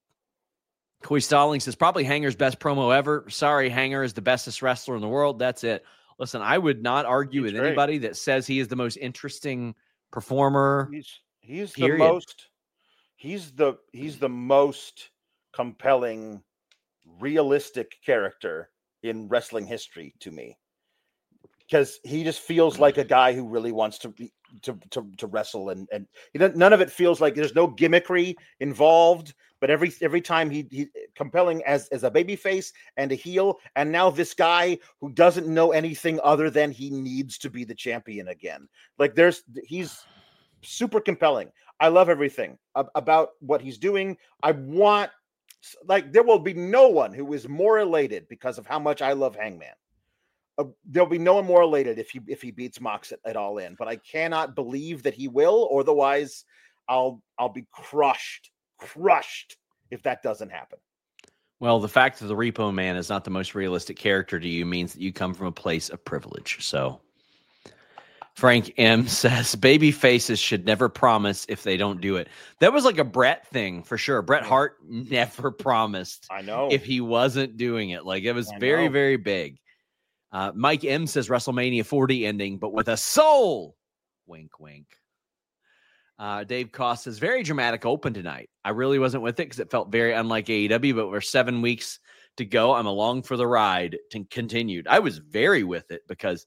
Coy Stalling says, probably Hanger's best promo ever. Sorry, Hanger is the bestest wrestler in the world. That's it. Listen, I would not argue He's with great. anybody that says he is the most interesting performer. He's he's Period. the most he's the he's the most compelling, realistic character in wrestling history to me. Because he just feels like a guy who really wants to be, to, to to wrestle, and and he doesn't, none of it feels like there's no gimmickry involved. But every every time he he compelling as as a babyface and a heel, and now this guy who doesn't know anything other than he needs to be the champion again. Like there's he's super compelling. I love everything ab- about what he's doing. I want like there will be no one who is more elated because of how much I love Hangman. Uh, there'll be no one more elated if he if he beats Mox at, at All In, but I cannot believe that he will. Or otherwise, I'll I'll be crushed, crushed if that doesn't happen. Well, the fact that the Repo Man is not the most realistic character to you means that you come from a place of privilege. So, Frank M says baby faces should never promise if they don't do it. That was like a Bret thing for sure. Bret Hart never promised I know if he wasn't doing it. Like it was I very, know. very big. Uh, Mike M says WrestleMania forty ending, but with a soul. Wink, wink. Uh, Dave Koss says very dramatic open tonight. I really wasn't with it because it felt very unlike A E W, but we're seven weeks to go. I'm along for the ride. To continued. I was very with it because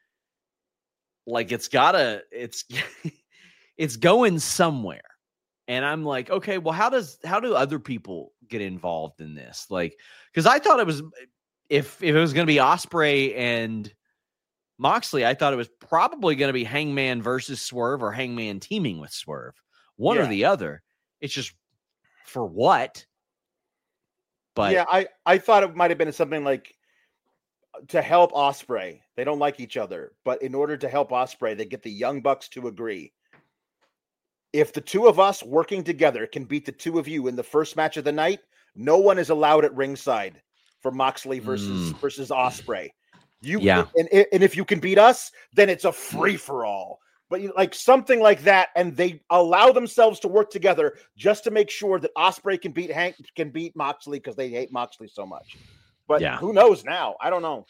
like it's gotta, it's, it's going somewhere. And I'm like, okay, well, how does, how do other people get involved in this? Like, cause I thought it was, if, if it was going to be Ospreay and Moxley, I thought it was probably going to be Hangman versus Swerve or Hangman teaming with Swerve, one Yeah. or the other. It's just for what? But yeah, I, I thought it might have been something like to help Ospreay. They don't like each other, but in order to help Ospreay, they get the Young Bucks to agree. If the two of us working together can beat the two of you in the first match of the night, no one is allowed at ringside for Moxley versus Mm. versus Ospreay. You Yeah. and, and if you can beat us, then it's a free for all. But you, like something like that, and they allow themselves to work together just to make sure that Ospreay can beat Hank can beat Moxley because they hate Moxley so much. But Yeah. who knows now? I don't know.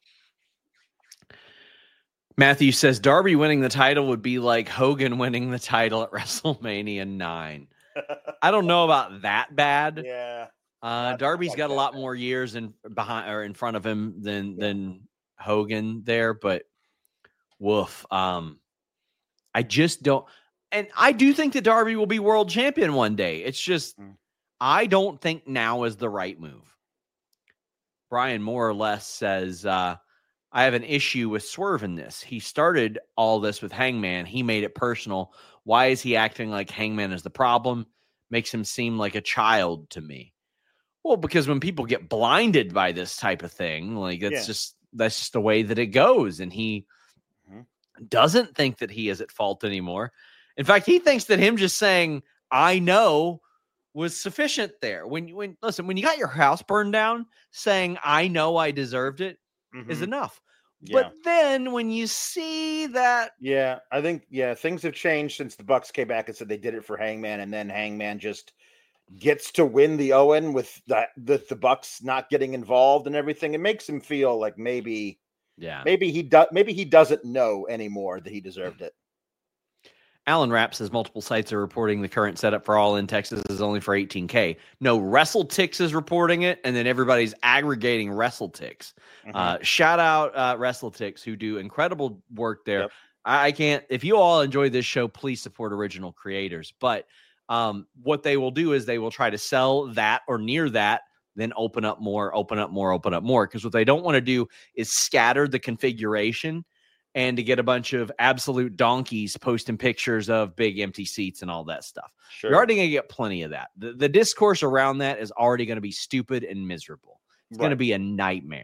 Matthew says Darby winning the title would be like Hogan winning the title at WrestleMania nine. I don't know about that bad. Yeah. Uh, Not Darby's like got a that lot bad. more years in behind or in front of him than Yeah. than Hogan there, but woof. Um, I just don't, and I do think that Darby will be world champion one day. It's just Mm. I don't think now is the right move. Brian more or less says, uh, I have an issue with Swerve in this. He started all this with Hangman. He made it personal. Why is he acting like Hangman is the problem? Makes him seem like a child to me. Well, because when people get blinded by this type of thing, like that's Yeah. just that's just the way that it goes. And he Mhm. doesn't think that he is at fault anymore. In fact, he thinks that him just saying, I know, was sufficient there. When you when listen, when you got your house burned down, saying I know I deserved it is Mhm. enough. Yeah. But then when you see that, Yeah, I think yeah, things have changed since the Bucks came back and said they did it for Hangman, and then Hangman just gets to win the Owen with the the, the Bucks not getting involved and everything. It makes him feel like maybe yeah. maybe he does maybe he doesn't know anymore that he deserved it. Alan Rapp says multiple sites are reporting the current setup for All In Texas is only for eighteen K. No, WrestleTix is reporting it, and then everybody's aggregating WrestleTix. Mhm. Uh, shout out uh, WrestleTix, who do incredible work there. Yep. I, I can't, if you all enjoy this show, please support original creators. But um, what they will do is they will try to sell that or near that, then open up more, open up more, open up more. Because what they don't want to do is scatter the configuration and to get a bunch of absolute donkeys posting pictures of big empty seats and all that stuff. Sure. You're already going to get plenty of that. The, the discourse around that is already going to be stupid and miserable. It's going to Right. be a nightmare.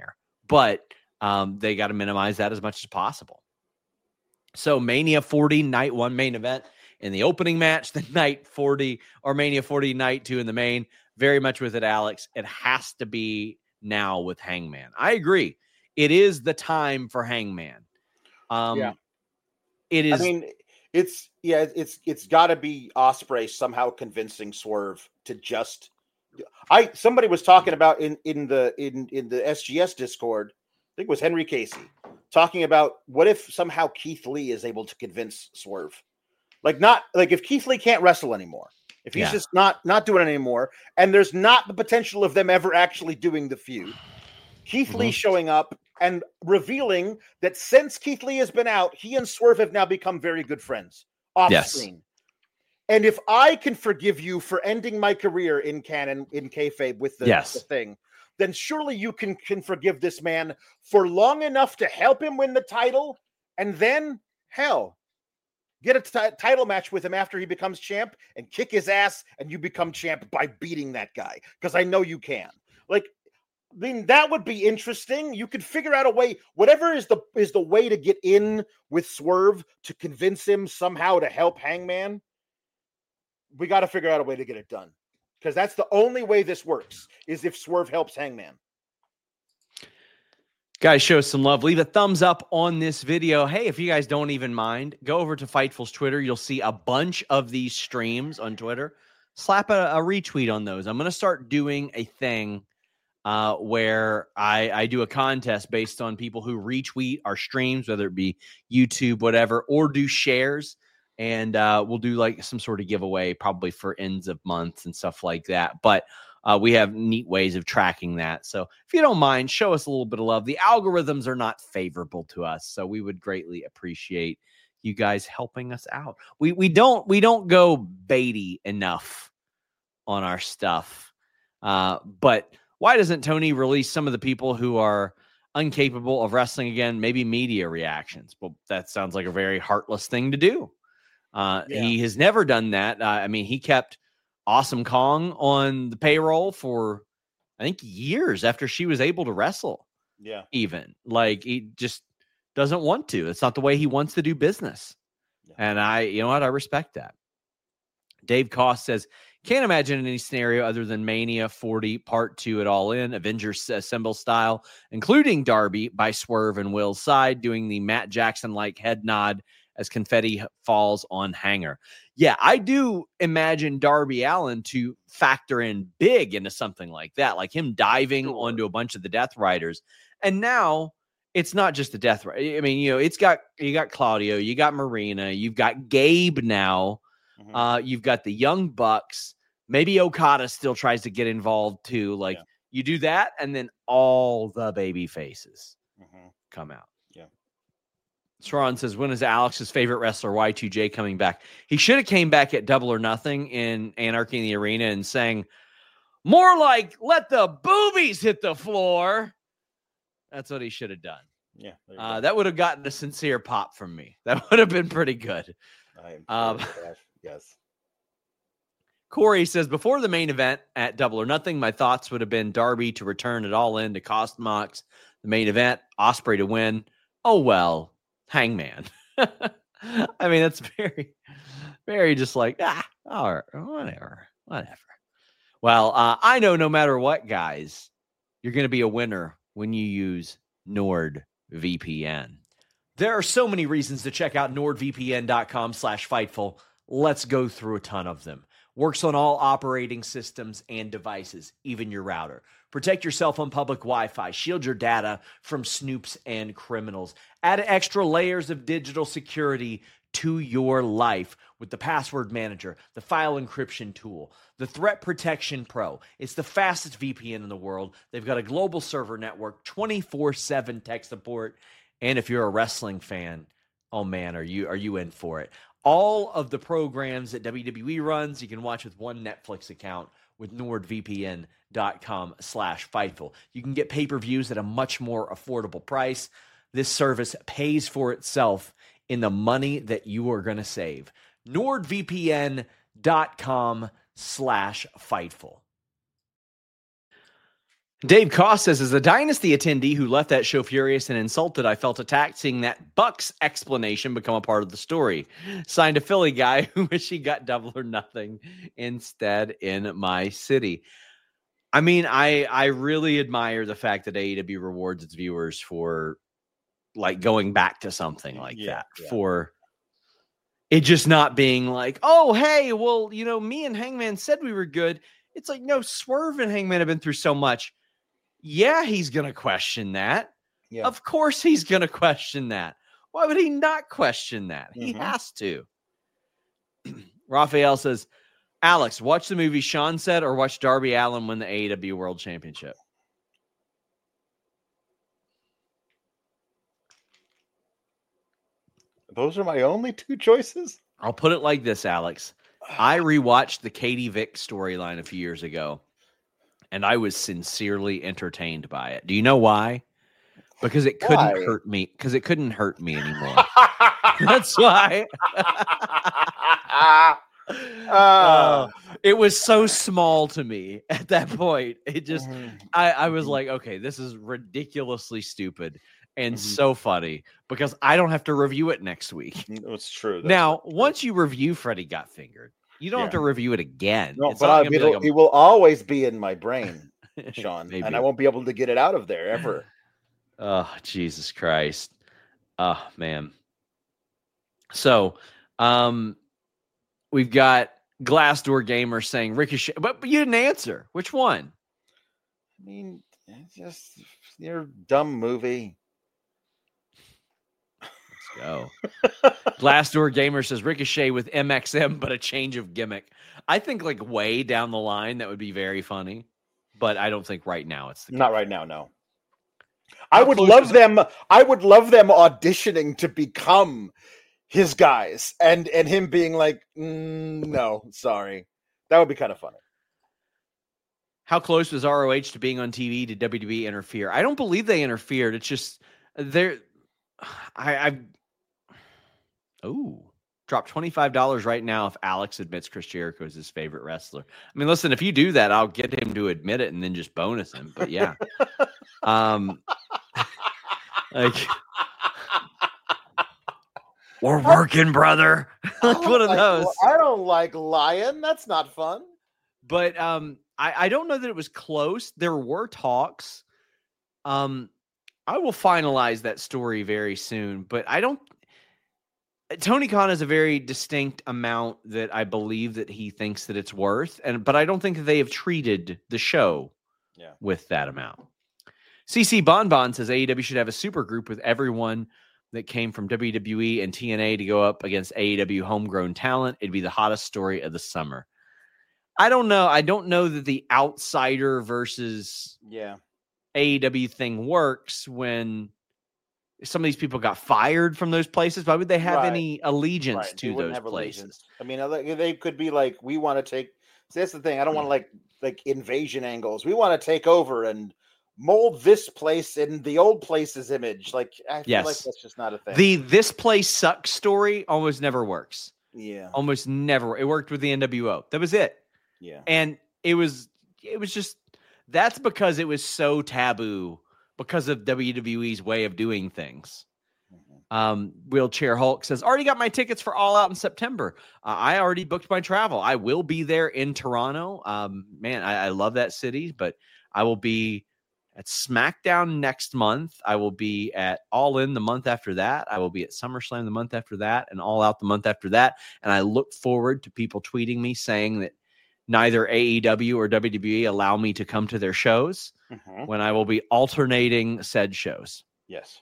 but um, they got to minimize that as much as possible. So Mania forty night one main event in the opening match, the night forty or Mania forty night two in the main. Very much with it, Alex. It has to be now with Hangman. I agree. It is the time for Hangman. Um, yeah. It is. I mean, it's yeah, it's it's got to be Ospreay somehow convincing Swerve to just. I somebody was talking about in in the in in the S G S Discord. I think it was Henry Casey talking about what if somehow Keith Lee is able to convince Swerve, like not like if Keith Lee can't wrestle anymore, if he's Yeah. just not not doing it anymore, and there's not the potential of them ever actually doing the feud. Keith Mhm. Lee showing up and revealing that since Keith Lee has been out, he and Swerve have now become very good friends off Yes. screen. And if I can forgive you for ending my career in canon, in kayfabe with the, Yes. the thing, then surely you can, can forgive this man for long enough to help him win the title. And then, hell, get a t- title match with him after he becomes champ and kick his ass and you become champ by beating that guy. Because I know you can. Like, I mean, that would be interesting. You could figure out a way, whatever is the is the way to get in with Swerve to convince him somehow to help Hangman. We got to figure out a way to get it done. Because that's the only way this works, is if Swerve helps Hangman. Guys, show us some love. Leave a thumbs up on this video. Hey, if you guys don't even mind, go over to Fightful's Twitter. You'll see a bunch of these streams on Twitter. Slap a, a retweet on those. I'm going to start doing a thing uh, where I, I do a contest based on people who retweet our streams, whether it be YouTube, whatever, or do shares. And uh, we'll do like some sort of giveaway probably for ends of months and stuff like that. But uh, we have neat ways of tracking that. So if you don't mind, show us a little bit of love. The algorithms are not favorable to us, so we would greatly appreciate you guys helping us out. We we don't we don't go baity enough on our stuff. Uh, but why doesn't Tony release some of the people who are incapable of wrestling again? Maybe media reactions. Well, that sounds like a very heartless thing to do. Uh, Yeah. He has never done that. Uh, I mean, he kept Awesome Kong on the payroll for, I think, years after she was able to wrestle. Yeah. Even like he just doesn't want to. It's not the way he wants to do business. Yeah. And I, you know what? I respect that. Dave Koss says, can't imagine any scenario other than Mania forty part two at All In, Avengers Assemble style, including Darby by Swerve and Will's side, doing the Matt Jackson-like head nod as confetti falls on Hanger. Yeah, I do imagine Darby Allin to factor in big into something like that, like him diving Sure. onto a bunch of the Death Riders. And now it's not just the Death Rider. I mean, you know, it's got, you got Claudio, you got Marina, you've got Gabe now, Mhm. uh, you've got the Young Bucks. Maybe Okada still tries to get involved too. Like Yeah. you do that, and then all the baby faces Mhm. come out. Yeah. Sharon says, when is Alex's favorite wrestler, Y two J, coming back? He should have came back at Double or Nothing in Anarchy in the Arena and sang, more like, let the boobies hit the floor. That's what he should have done. Yeah. there you Uh, go. that would have gotten a sincere pop from me. That would have been pretty good. I am um, sure of that. Yes. Corey says, before the main event at Double or Nothing, my thoughts would have been Darby to return it all in to cost Mox the main event, Ospreay to win. Oh, well, Hangman. I mean, that's very, very just like, ah, all right, whatever, whatever. Well, uh, I know no matter what, guys, you're going to be a winner when you use NordVPN. There are so many reasons to check out NordVPN.com slash Fightful. Let's go through a ton of them. Works on all operating systems and devices, even your router. Protect yourself on public Wi-Fi. Shield your data from snoops and criminals. Add extra layers of digital security to your life with the Password Manager, the File Encryption Tool, the Threat Protection Pro. It's the fastest V P N in the world. They've got a global server network, twenty-four seven tech support, and if you're a wrestling fan, oh man, are you are you in for it? All of the programs that W W E runs, you can watch with one Netflix account with NordVPN.com slash Fightful. You can get pay-per-views at a much more affordable price. This service pays for itself in the money that you are going to save. NordVPN.com slash Fightful. Dave Koss says, as a Dynasty attendee who left that show furious and insulted, I felt attacked seeing that Buck's explanation become a part of the story. Signed a Philly guy who wish he got Double or Nothing instead in my city. I mean, I I really admire the fact that A E W rewards its viewers for like going back to something like Yeah, that, yeah. for it just not being like, oh, hey, well, you know, me and Hangman said we were good. It's like, no, Swerve and Hangman have been through so much. Yeah, he's going to question that. Yeah. Of course he's going to question that. Why would he not question that? He Mhm. has to. Raphael says, Alex, watch the movie Sean said or watch Darby Allin win the A E W World Championship. Those are my only two choices. I'll put it like this, Alex. I rewatched the Katie Vick storyline a few years ago, and I was sincerely entertained by it. Do you know why? Because it couldn't Why? hurt me. Because it couldn't hurt me anymore. That's why. Uh, Uh, it was so small to me at that point. It just, mhm. I, I was Mhm. like, okay, this is ridiculously stupid and Mhm. so funny because I don't have to review it next week. It's true. That's Now, true. once you review Freddie Got Fingered, you don't have Yeah. to review it again. No, It's but not I, gonna be it'll, like a- it will always be in my brain, Sean, Maybe. and I won't be able to get it out of there ever. Oh, Jesus Christ. Oh, man. So, um, we've got Glassdoor Gamer saying Ricochet, but, but you didn't answer. Which one? I mean, it's just your dumb movie. Let's go. Glassdoor Gamer says Ricochet with M X M, but a change of gimmick. I think like way down the line, that would be very funny, but I don't think right now it's the Not case. right now, no. I How would close love is- them. I would love them auditioning to become his guys, and and him being like, mm, "No, sorry." That would be kind of funny. How close was R O H to being on T V? Did W W E interfere? I don't believe they interfered. It's just they're. I. I oh, drop twenty-five dollars right now if Alex admits Chris Jericho is his favorite wrestler. I mean, listen, if you do that, I'll get him to admit it and then just bonus him. But yeah, um, like we're working, brother. like one of Like, those. well, I don't like lying. That's not fun. But um, I, I don't know that it was close. There were talks. Um, I will finalize that story very soon, but I don't. Tony Khan has a very distinct amount that I believe that he thinks that it's worth, and but I don't think that they have treated the show Yeah. with that amount. C C Bonbon says A E W should have a super group with everyone that came from W W E and T N A to go up against A E W homegrown talent. It'd be the hottest story of the summer. I don't know. I don't know that the outsider versus Yeah. A E W thing works when some of these people got fired from those places. Why would they have Right. any allegiance Right. They to wouldn't those have places? allegiance. I mean, like, they could be like, we want to take. See, that's the thing. I don't Hmm. want to like like invasion angles. We want to take over and mold this place in the old place's image. Like, I feel like Yes. that's just not a thing. The this place sucks story almost never works. yeah. Almost never. It worked with the N W O. That was it. Yeah. And it was it was just that's because it was so taboo because of W W E's way of doing things. Mhm. Um, Wheelchair Hulk says, already got my tickets for All Out in September. Uh, I already booked my travel. I will be there in Toronto. Um, man, I, I love that city, but I will be at SmackDown next month. I will be at All In the month after that. I will be at SummerSlam the month after that and All Out the month after that. And I look forward to people tweeting me saying that neither A E W or W W E allow me to come to their shows Mhm. when I will be alternating said shows. Yes.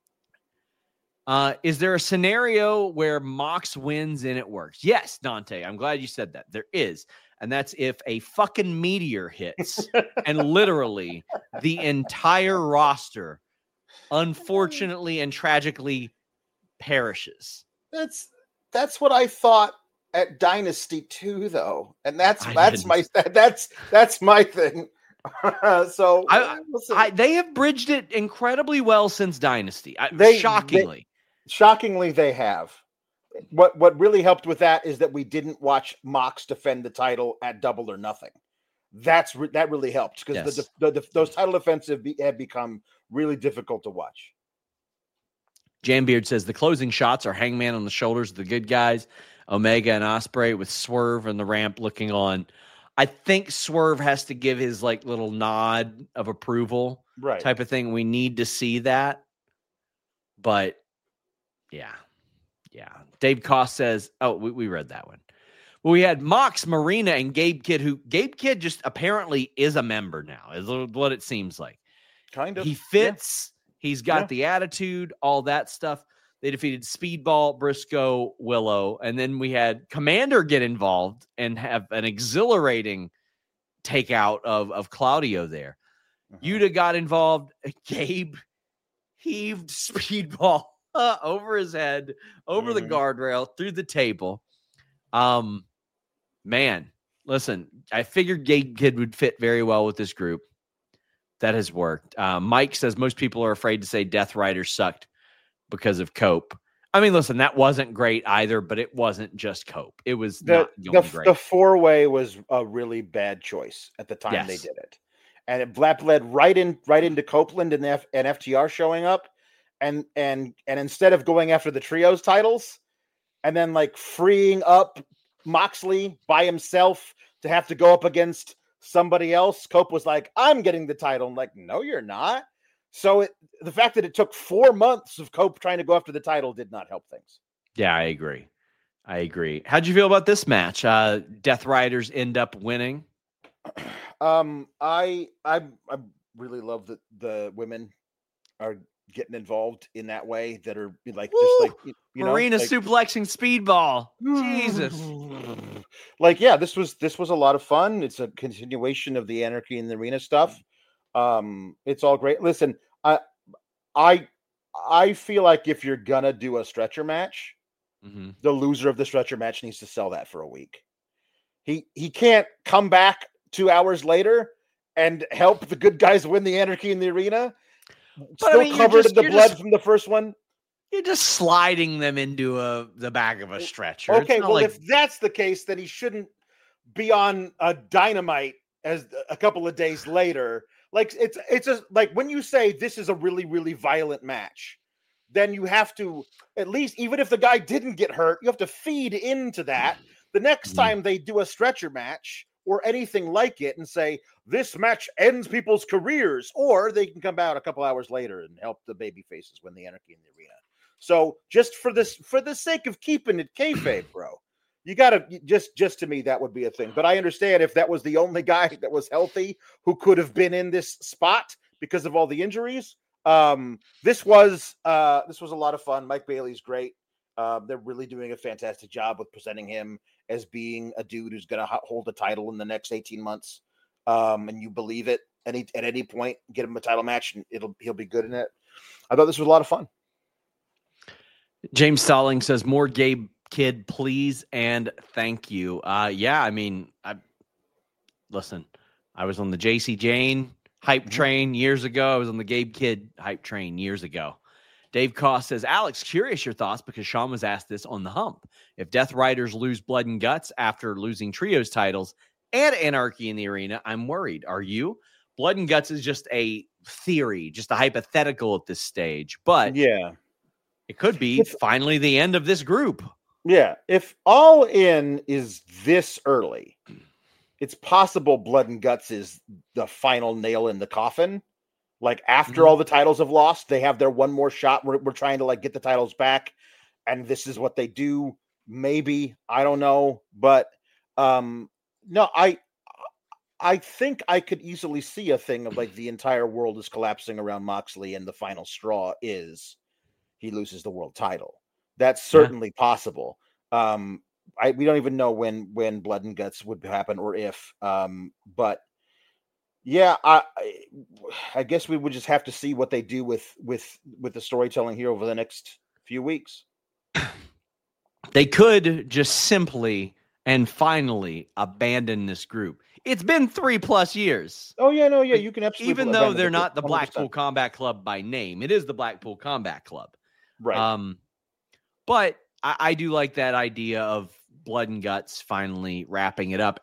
Uh, is there a scenario where Mox wins and it works? Yes, Dante. I'm glad you said that. There is. And that's if a fucking meteor hits and literally the entire roster, unfortunately and tragically, perishes. That's that's what I thought at Dynasty too, though, and that's I that's my that's that's my thing. so I- listen, I, they have bridged it incredibly well since Dynasty. I, They- shockingly. shockingly, they have. What what really helped with that is that we didn't watch Mox defend the title at Double or Nothing. that's re- that really helped because Yes. the, the, the those title defensive be, have become really difficult to watch. Jambeard says the closing shots are Hangman on the shoulders of the good guys, Omega and Ospreay with Swerve and the ramp looking on. I think Swerve has to give his like little nod of approval, Right. type of thing. We need to see that. But yeah, yeah. Dave Koss says, oh, we, we read that one. Well, we had Mox, Marina, and Gabe Kidd, who Gabe Kidd just apparently is a member now, is what it seems like. Kind of. He fits. Yeah. He's got yeah. the attitude, all that stuff. They defeated Speedball, Briscoe, Willow, and then we had Commander get involved and have an exhilarating takeout of, of Claudio there. Uh-huh. Yuta got involved. Gabe heaved Speedball uh, over his head, over mm-hmm. the guardrail, through the table. Um, man, listen, I figured Gabe Kidd would fit very well with this group. That has worked. Uh, Mike says most people are afraid to say Death Riders sucked because of Cope. I mean, listen, that wasn't great either, but it wasn't just Cope. It was the, not going the, great. The four-way was a really bad choice at the time yes. they did it. And it led right in right into Copeland and, F, and F T R showing up. And and and instead of going after the trios titles and then like freeing up Moxley by himself to have to go up against somebody else, Cope was like, I'm getting the title. I'm like, no, you're not. So it, the fact that it took four months of Cope trying to go after the title did not help things. Yeah, I agree. I agree. How'd you feel about this match? Uh, Death Riders end up winning. Um, I I I really love that the women are getting involved in that way. That are like Woo! just like you, you Marina know, like, suplexing Speedball. Jesus. Like yeah, this was this was a lot of fun. It's a continuation of the Anarchy in the Arena stuff. Um, it's all great. Listen, I, I, I feel like if you're gonna do a stretcher match, mm-hmm. the loser of the stretcher match needs to sell that for a week. He he can't come back two hours later and help the good guys win the Anarchy in the Arena. But, Still I mean, covered just, in the blood just, from the first one. You're just sliding them into a the back of a stretcher. Okay, well, like... if that's the case, then he shouldn't be on a Dynamite as a couple of days later. Like it's it's a like when you say this is a really really violent match, then you have to at least, even if the guy didn't get hurt, you have to feed into that the next time they do a stretcher match or anything like it and say this match ends people's careers, or they can come out a couple hours later and help the baby faces win the Anarchy in the Arena. So just for this for the sake of keeping it kayfabe, bro. You gotta just, just to me, that would be a thing. But I understand if that was the only guy that was healthy who could have been in this spot because of all the injuries. Um, this was uh, this was a lot of fun. Mike Bailey's great. Uh, they're really doing a fantastic job with presenting him as being a dude who's going to hold a title in the next eighteen months. Um, and you believe it any at any point, get him a title match, and it'll he'll be good in it. I thought this was a lot of fun. James Stalling says more Gabe Kidd, please and thank you. Uh, yeah, I mean, I listen. I was on the J C Jane hype train years ago. I was on the Gabe Kidd hype train years ago. Dave Koss says, Alex, curious your thoughts because Sean was asked this on the hump. If Death Riders lose Blood and Guts after losing trios titles and Anarchy in the Arena, I'm worried. Are you? Blood and Guts is just a theory, just a hypothetical at this stage, but yeah, it could be it's, finally the end of this group. Yeah, if All In is this early, it's possible Blood and Guts is the final nail in the coffin. Like after mm-hmm. all the titles have lost, they have their one more shot. We're, we're trying to like get the titles back, and this is what they do. Maybe, I don't know, but um, no, I I think I could easily see a thing of like the entire world is collapsing around Moxley, and the final straw is he loses the world title. That's certainly yeah. possible. Um, I we don't even know when when Blood and Guts would happen or if. Um, but yeah, I I guess we would just have to see what they do with with with the storytelling here over the next few weeks. They could just simply and finally abandon this group. It's been three plus years. Oh yeah, no, yeah, you can absolutely. Even though they're not the Blackpool Combat Club by name, it is the Blackpool Combat Club, right? Um. But I, I do like that idea of Blood and Guts finally wrapping it up. And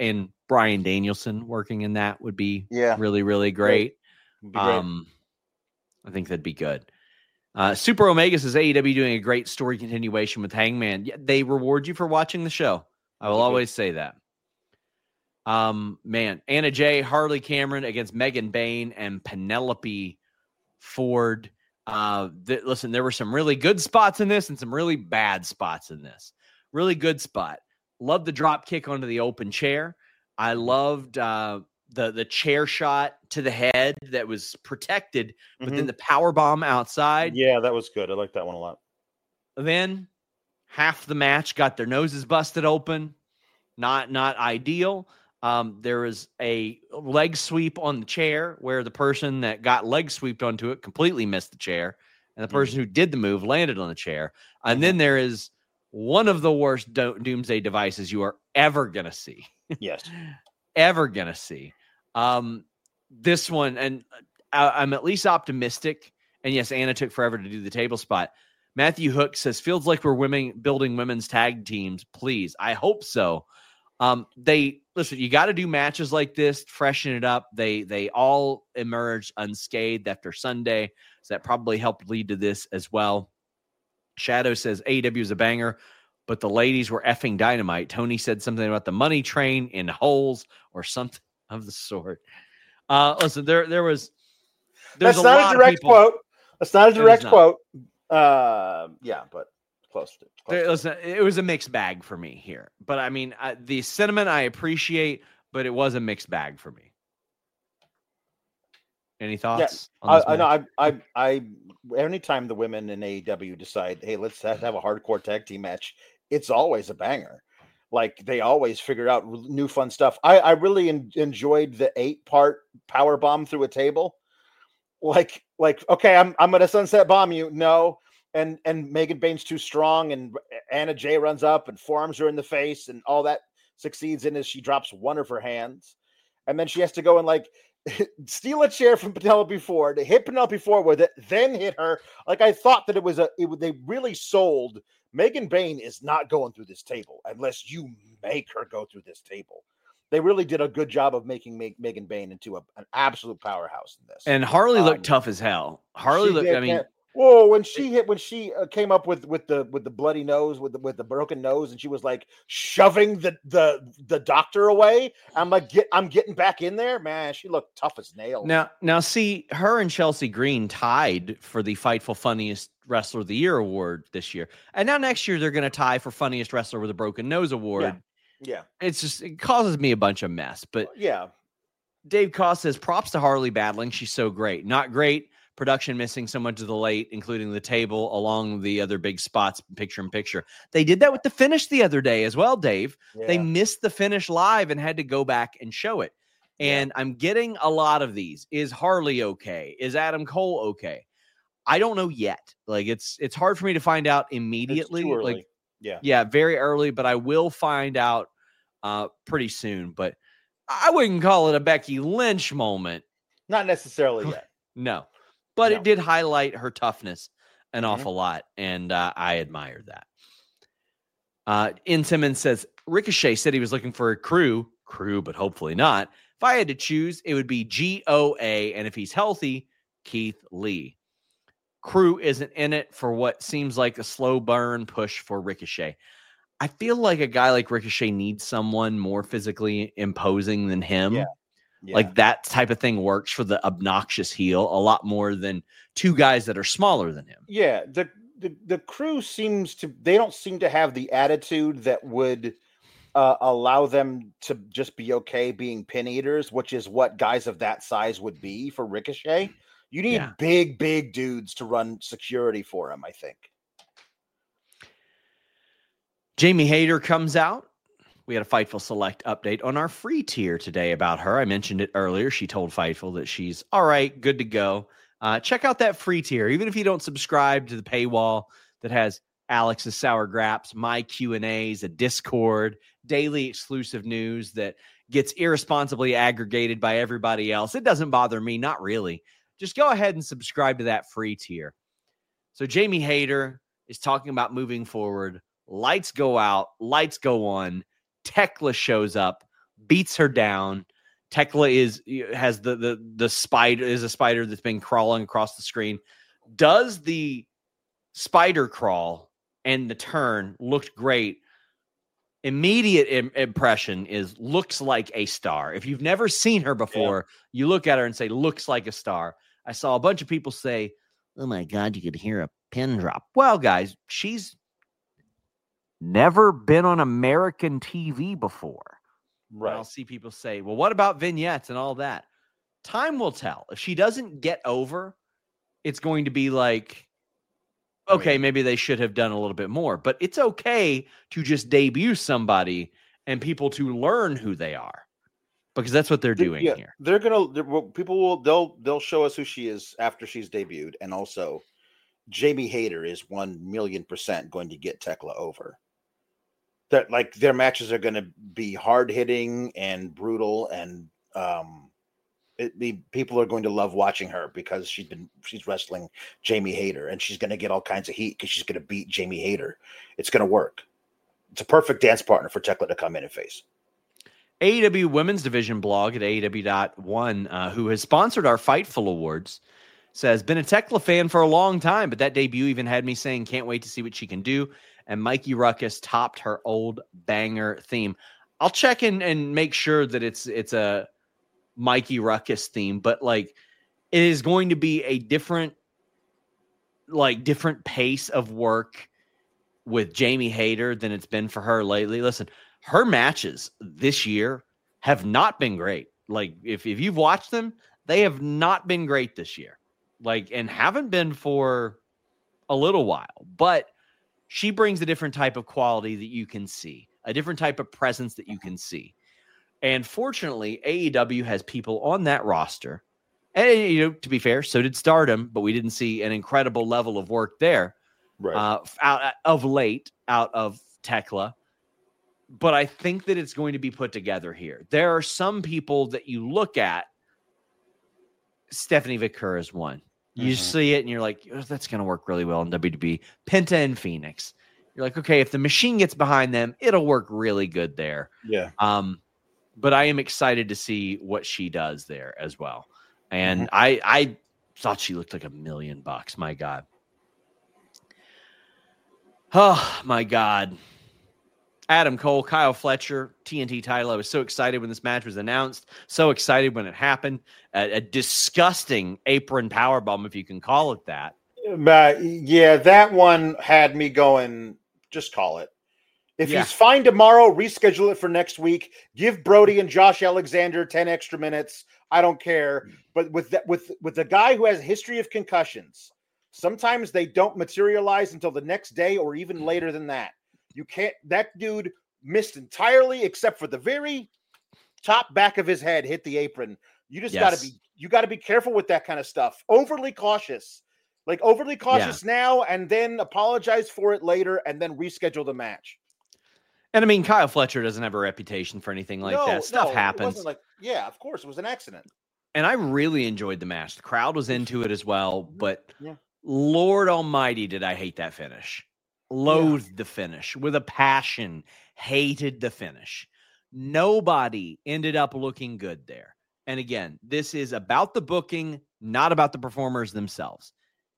Bryan Danielson working in that would be Yeah. really, really great. It'd be great. Um, I think that'd be good. Uh, Super Omega says A E W doing a great story continuation with Hangman. Yeah, they reward you for watching the show. I will always say that. Um, man, Anna Jay, Harley Cameron against Megan Bayne and Penelope Ford. Uh, th- listen, there were some really good spots in this and some really bad spots in this. Really good spot. Loved the drop kick onto the open chair. I loved uh, the the chair shot to the head that was protected, but Mhm. then the power bomb outside. Yeah, that was good. I like that one a lot. Then half the match got their noses busted open. Not not ideal. Um, there was a leg sweep on the chair where the person that got leg sweeped onto it completely missed the chair, and the person mm-hmm. who did the move landed on the chair. And mm-hmm. then there is one of the worst do- doomsday devices you are ever gonna see. Yes, ever gonna see. Um, this one, and I, I'm at least optimistic. And yes, Anna took forever to do the table spot. Matthew Hook says, feels like we're women building women's tag teams. Please. I hope so. Um, they listen, you got to do matches like this, freshen it up. They, they all emerged unscathed after Sunday. So that probably helped lead to this as well. Shadow says A E W is a banger, but the ladies were effing dynamite. Tony said something about the money train in holes or something of the sort. Uh, listen, there, there was, there's That's a not lot a direct of people, quote. That's not a direct not. quote. Uh, yeah, but close to. Close There, to. listen, it was a mixed bag for me here, but I mean, I, the sentiment I appreciate, but it was a mixed bag for me. Any thoughts? Yeah, I, I know. I, I, I, anytime the women in A E W decide, hey, let's have a hardcore tag team match, it's always a banger. Like they always figure out new fun stuff. I, I really en- enjoyed the eight part power bomb through a table. Like, like, okay, I'm, I'm going to sunset bomb you. No. And, and Megan Bayne's too strong, and Anna Jay runs up and forearms her in the face, and all that succeeds in as she drops one of her hands. And then she has to go and like steal a chair from Penelope Ford, hit Penelope Ford with it, then hit her. Like I thought that it was a, it, they really sold Megan Bayne is not going through this table unless you make her go through this table. They really did a good job of making Meg- Megan Bayne into a, an absolute powerhouse in this. And Harley looked um, tough as hell. Harley looked, did, I mean, whoa, when she hit, when she uh, came up with, with the, with the bloody nose, with the, with the broken nose, and she was like shoving the, the, the doctor away. I'm like, get, I'm getting back in there, man. She looked tough as nails. Now, now see, her and Chelsea Green tied for the Fightful Funniest Wrestler of the Year award this year. And now next year, they're going to tie for Funniest Wrestler with a Broken Nose award. Yeah. Yeah. It's just, it causes me a bunch of mess, but yeah. Dave Koss says props to Harley battling. She's so great. Not great. Production missing so much of the late, including the table along the other big spots, picture in picture. They did that with the finish the other day as well, Dave. Yeah. They missed the finish live and had to go back and show it. And yeah. I'm getting a lot of these. Is Harley okay? Is Adam Cole okay? I don't know yet. Like it's it's hard for me to find out immediately. It's too early. Like yeah, yeah, very early, but I will find out uh, pretty soon. But I wouldn't call it a Becky Lynch moment. Not necessarily yet. No. But no. it did highlight her toughness an mm-hmm. awful lot, and uh, I admired that. Uh, In Simmons says, Ricochet said he was looking for a crew, crew, but hopefully not. If I had to choose, it would be G O A, and if he's healthy, Keith Lee. Crew isn't in it for what seems like a slow burn push for Ricochet. I feel like a guy like Ricochet needs someone more physically imposing than him. Yeah. Yeah. Like that type of thing works for the obnoxious heel a lot more than two guys that are smaller than him. Yeah. The, the, the crew seems to, they don't seem to have the attitude that would uh, allow them to just be okay being pin eaters, which is what guys of that size would be for Ricochet. You need yeah. big, big dudes to run security for him, I think. Jamie Hayter comes out. We had a Fightful Select update on our free tier today about her. I mentioned it earlier. She told Fightful that she's all right, good to go. Uh, check out that free tier. Even if you don't subscribe to the paywall that has Alex's Sour Graps, my Q and A's, a Discord, daily exclusive news that gets irresponsibly aggregated by everybody else. It doesn't bother me, not really. Just go ahead and subscribe to that free tier. So Jamie Hayter is talking about moving forward. Lights go out. Lights go on. Tekla shows up. beats her down. Tekla is has the the the spider is a spider that's been crawling across the screen. Does the spider crawl and the turn looked great. Immediate im- impression is looks like a star. If you've never seen her before, yeah. you look at her and say looks like a star. I saw a bunch of people say, "Oh my God, you could hear a pin drop." Well, guys, she's never been on American T V before. Right. I'll see people say, well, what about vignettes and all that? Time will tell. If she doesn't get over, it's going to be like, okay, maybe they should have done a little bit more. But it's okay to just debut somebody and people to learn who they are, because that's what they're doing yeah, here. They're gonna they're, people will they'll they'll show us who she is after she's debuted, and also Jamie Hayter is one million percent going to get Tekla over. That like their matches are going to be hard hitting and brutal, and um, it, the people are going to love watching her because she's been she's wrestling Jamie Hayter, and she's going to get all kinds of heat because she's going to beat Jamie Hayter. It's going to work. It's a perfect dance partner for Tekla to come in and face. A E W Women's Division blog at A E W dot one, uh, who has sponsored our Fightful Awards, says, been a Tekla fan for a long time, but that debut even had me saying, can't wait to see what she can do. And Mikey Ruckus topped her old banger theme. I'll check in and make sure that it's it's a Mikey Ruckus theme, but like it is going to be a different, like different pace of work with Jamie Hayter than it's been for her lately. Listen, her matches this year have not been great. Like if, if you've watched them, they have not been great this year. Like, and haven't been for a little while, but she brings a different type of quality that you can see, a different type of presence that you can see. And fortunately, A E W has people on that roster. And, you know, to be fair, so did Stardom, but we didn't see an incredible level of work there right. uh, out of late out of Tekla. But I think that it's going to be put together here. There are some people that you look at. Stephanie Vickers is one. You mm-hmm. see it and you're like, oh, that's going to work really well in W W E. Penta and Phoenix. You're like, okay, if the machine gets behind them, it'll work really good there. Yeah. Um, but I am excited to see what she does there as well. And mm-hmm. I, I thought she looked like a million bucks. My God. Oh, my God. Adam Cole, Kyle Fletcher, T N T title. I was so excited when this match was announced. So excited when it happened. A, a disgusting apron powerbomb, if you can call it that. Uh, yeah, that one had me going, just call it. If yeah. he's fine tomorrow, reschedule it for next week. Give Brody and Josh Alexander ten extra minutes. I don't care. But with that, with with the guy who has a history of concussions, sometimes they don't materialize until the next day or even later than that. You can't, that dude missed entirely except for the very top back of his head hit the apron. You just yes. got to be, you got to be careful with that kind of stuff. Overly cautious, like overly cautious yeah. now, and then apologize for it later and then reschedule the match. And I mean, Kyle Fletcher doesn't have a reputation for anything like no, that. Stuff no, happens. It wasn't like, yeah, of course it was an accident. And I really enjoyed the match. The crowd was into it as well, but yeah. Lord Almighty, did I hate that finish. Loathed yeah. the finish with a passion, hated the finish. Nobody ended up looking good there. And again, this is about the booking, not about the performers themselves.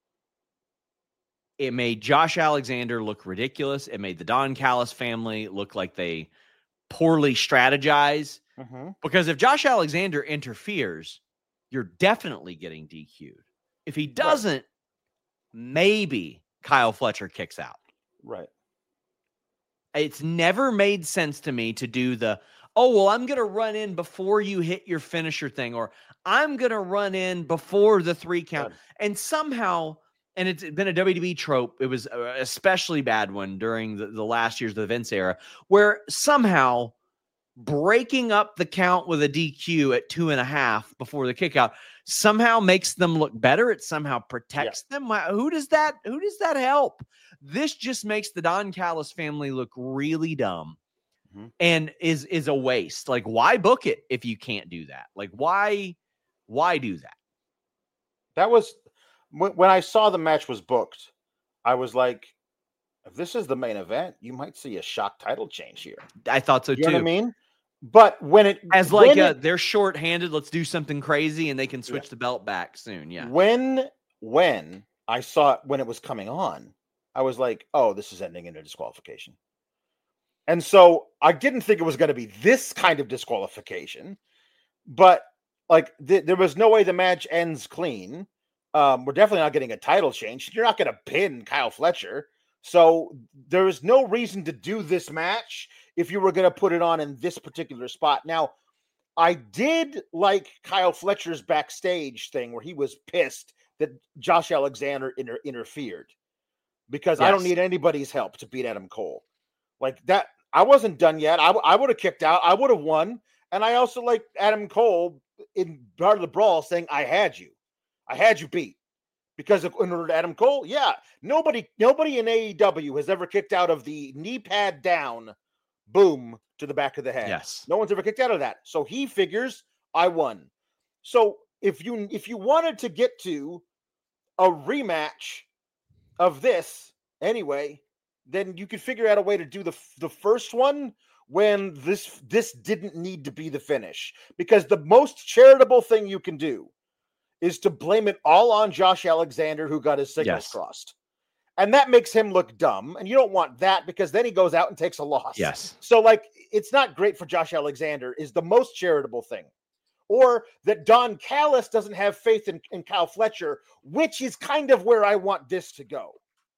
It made Josh Alexander look ridiculous. It made the Don Callis family look like they poorly strategize. Mm-hmm. Because if Josh Alexander interferes, you're definitely getting D Q'd. If he doesn't, right. maybe Kyle Fletcher kicks out. Right. It's never made sense to me to do the, oh, well, I'm going to run in before you hit your finisher thing, or I'm going to run in before the three count. Right. And somehow, and it's been a W W E trope, it was an especially bad one during the, the last years of the Vince era, where somehow breaking up the count with a D Q at two and a half before the kick out somehow makes them look better. It somehow protects yeah. them. Who does that, who does that help? This just makes the Don Callis family look really dumb mm-hmm. and is, is a waste. Like, why book it if you can't do that? Like, why, why do that? That was when, when I saw the match was booked, I was like, if this is the main event, you might see a shock title change here. I thought so you too. Know what I mean? but when it as like when a, it, they're short-handed, let's do something crazy, and they can switch Yeah. the belt back soon. Yeah. when when I saw it when it was coming on, I was like, oh, this is ending in a disqualification. And so I didn't think it was going to be this kind of disqualification, but like th- there was no way the match ends clean. Um, we're definitely not getting a title change. You're not going to pin Kyle Fletcher. So there is no reason to do this match if you were going to put it on in this particular spot. Now, I did like Kyle Fletcher's backstage thing where he was pissed that Josh Alexander inter- interfered because I don't Yes. need anybody's help to beat Adam Cole. Like that, I wasn't done yet. I, w- I would have kicked out. I would have won. And I also like Adam Cole in part of the brawl saying, I had you. I had you beat. Because of, in order to Adam Cole, yeah, nobody, nobody in A E W has ever kicked out of the knee pad down, boom, to the back of the head. Yes. No one's ever kicked out of that. So he figures I won. So if you if you wanted to get to a rematch of this anyway, then you could figure out a way to do the the first one when this this didn't need to be the finish. Because the most charitable thing you can do is to blame it all on Josh Alexander, who got his signals Yes. crossed. And that makes him look dumb. And you don't want that because then he goes out and takes a loss. Yes. So, like, it's not great for Josh Alexander is the most charitable thing. Or that Don Callis doesn't have faith in, in Kyle Fletcher, which is kind of where I want this to go.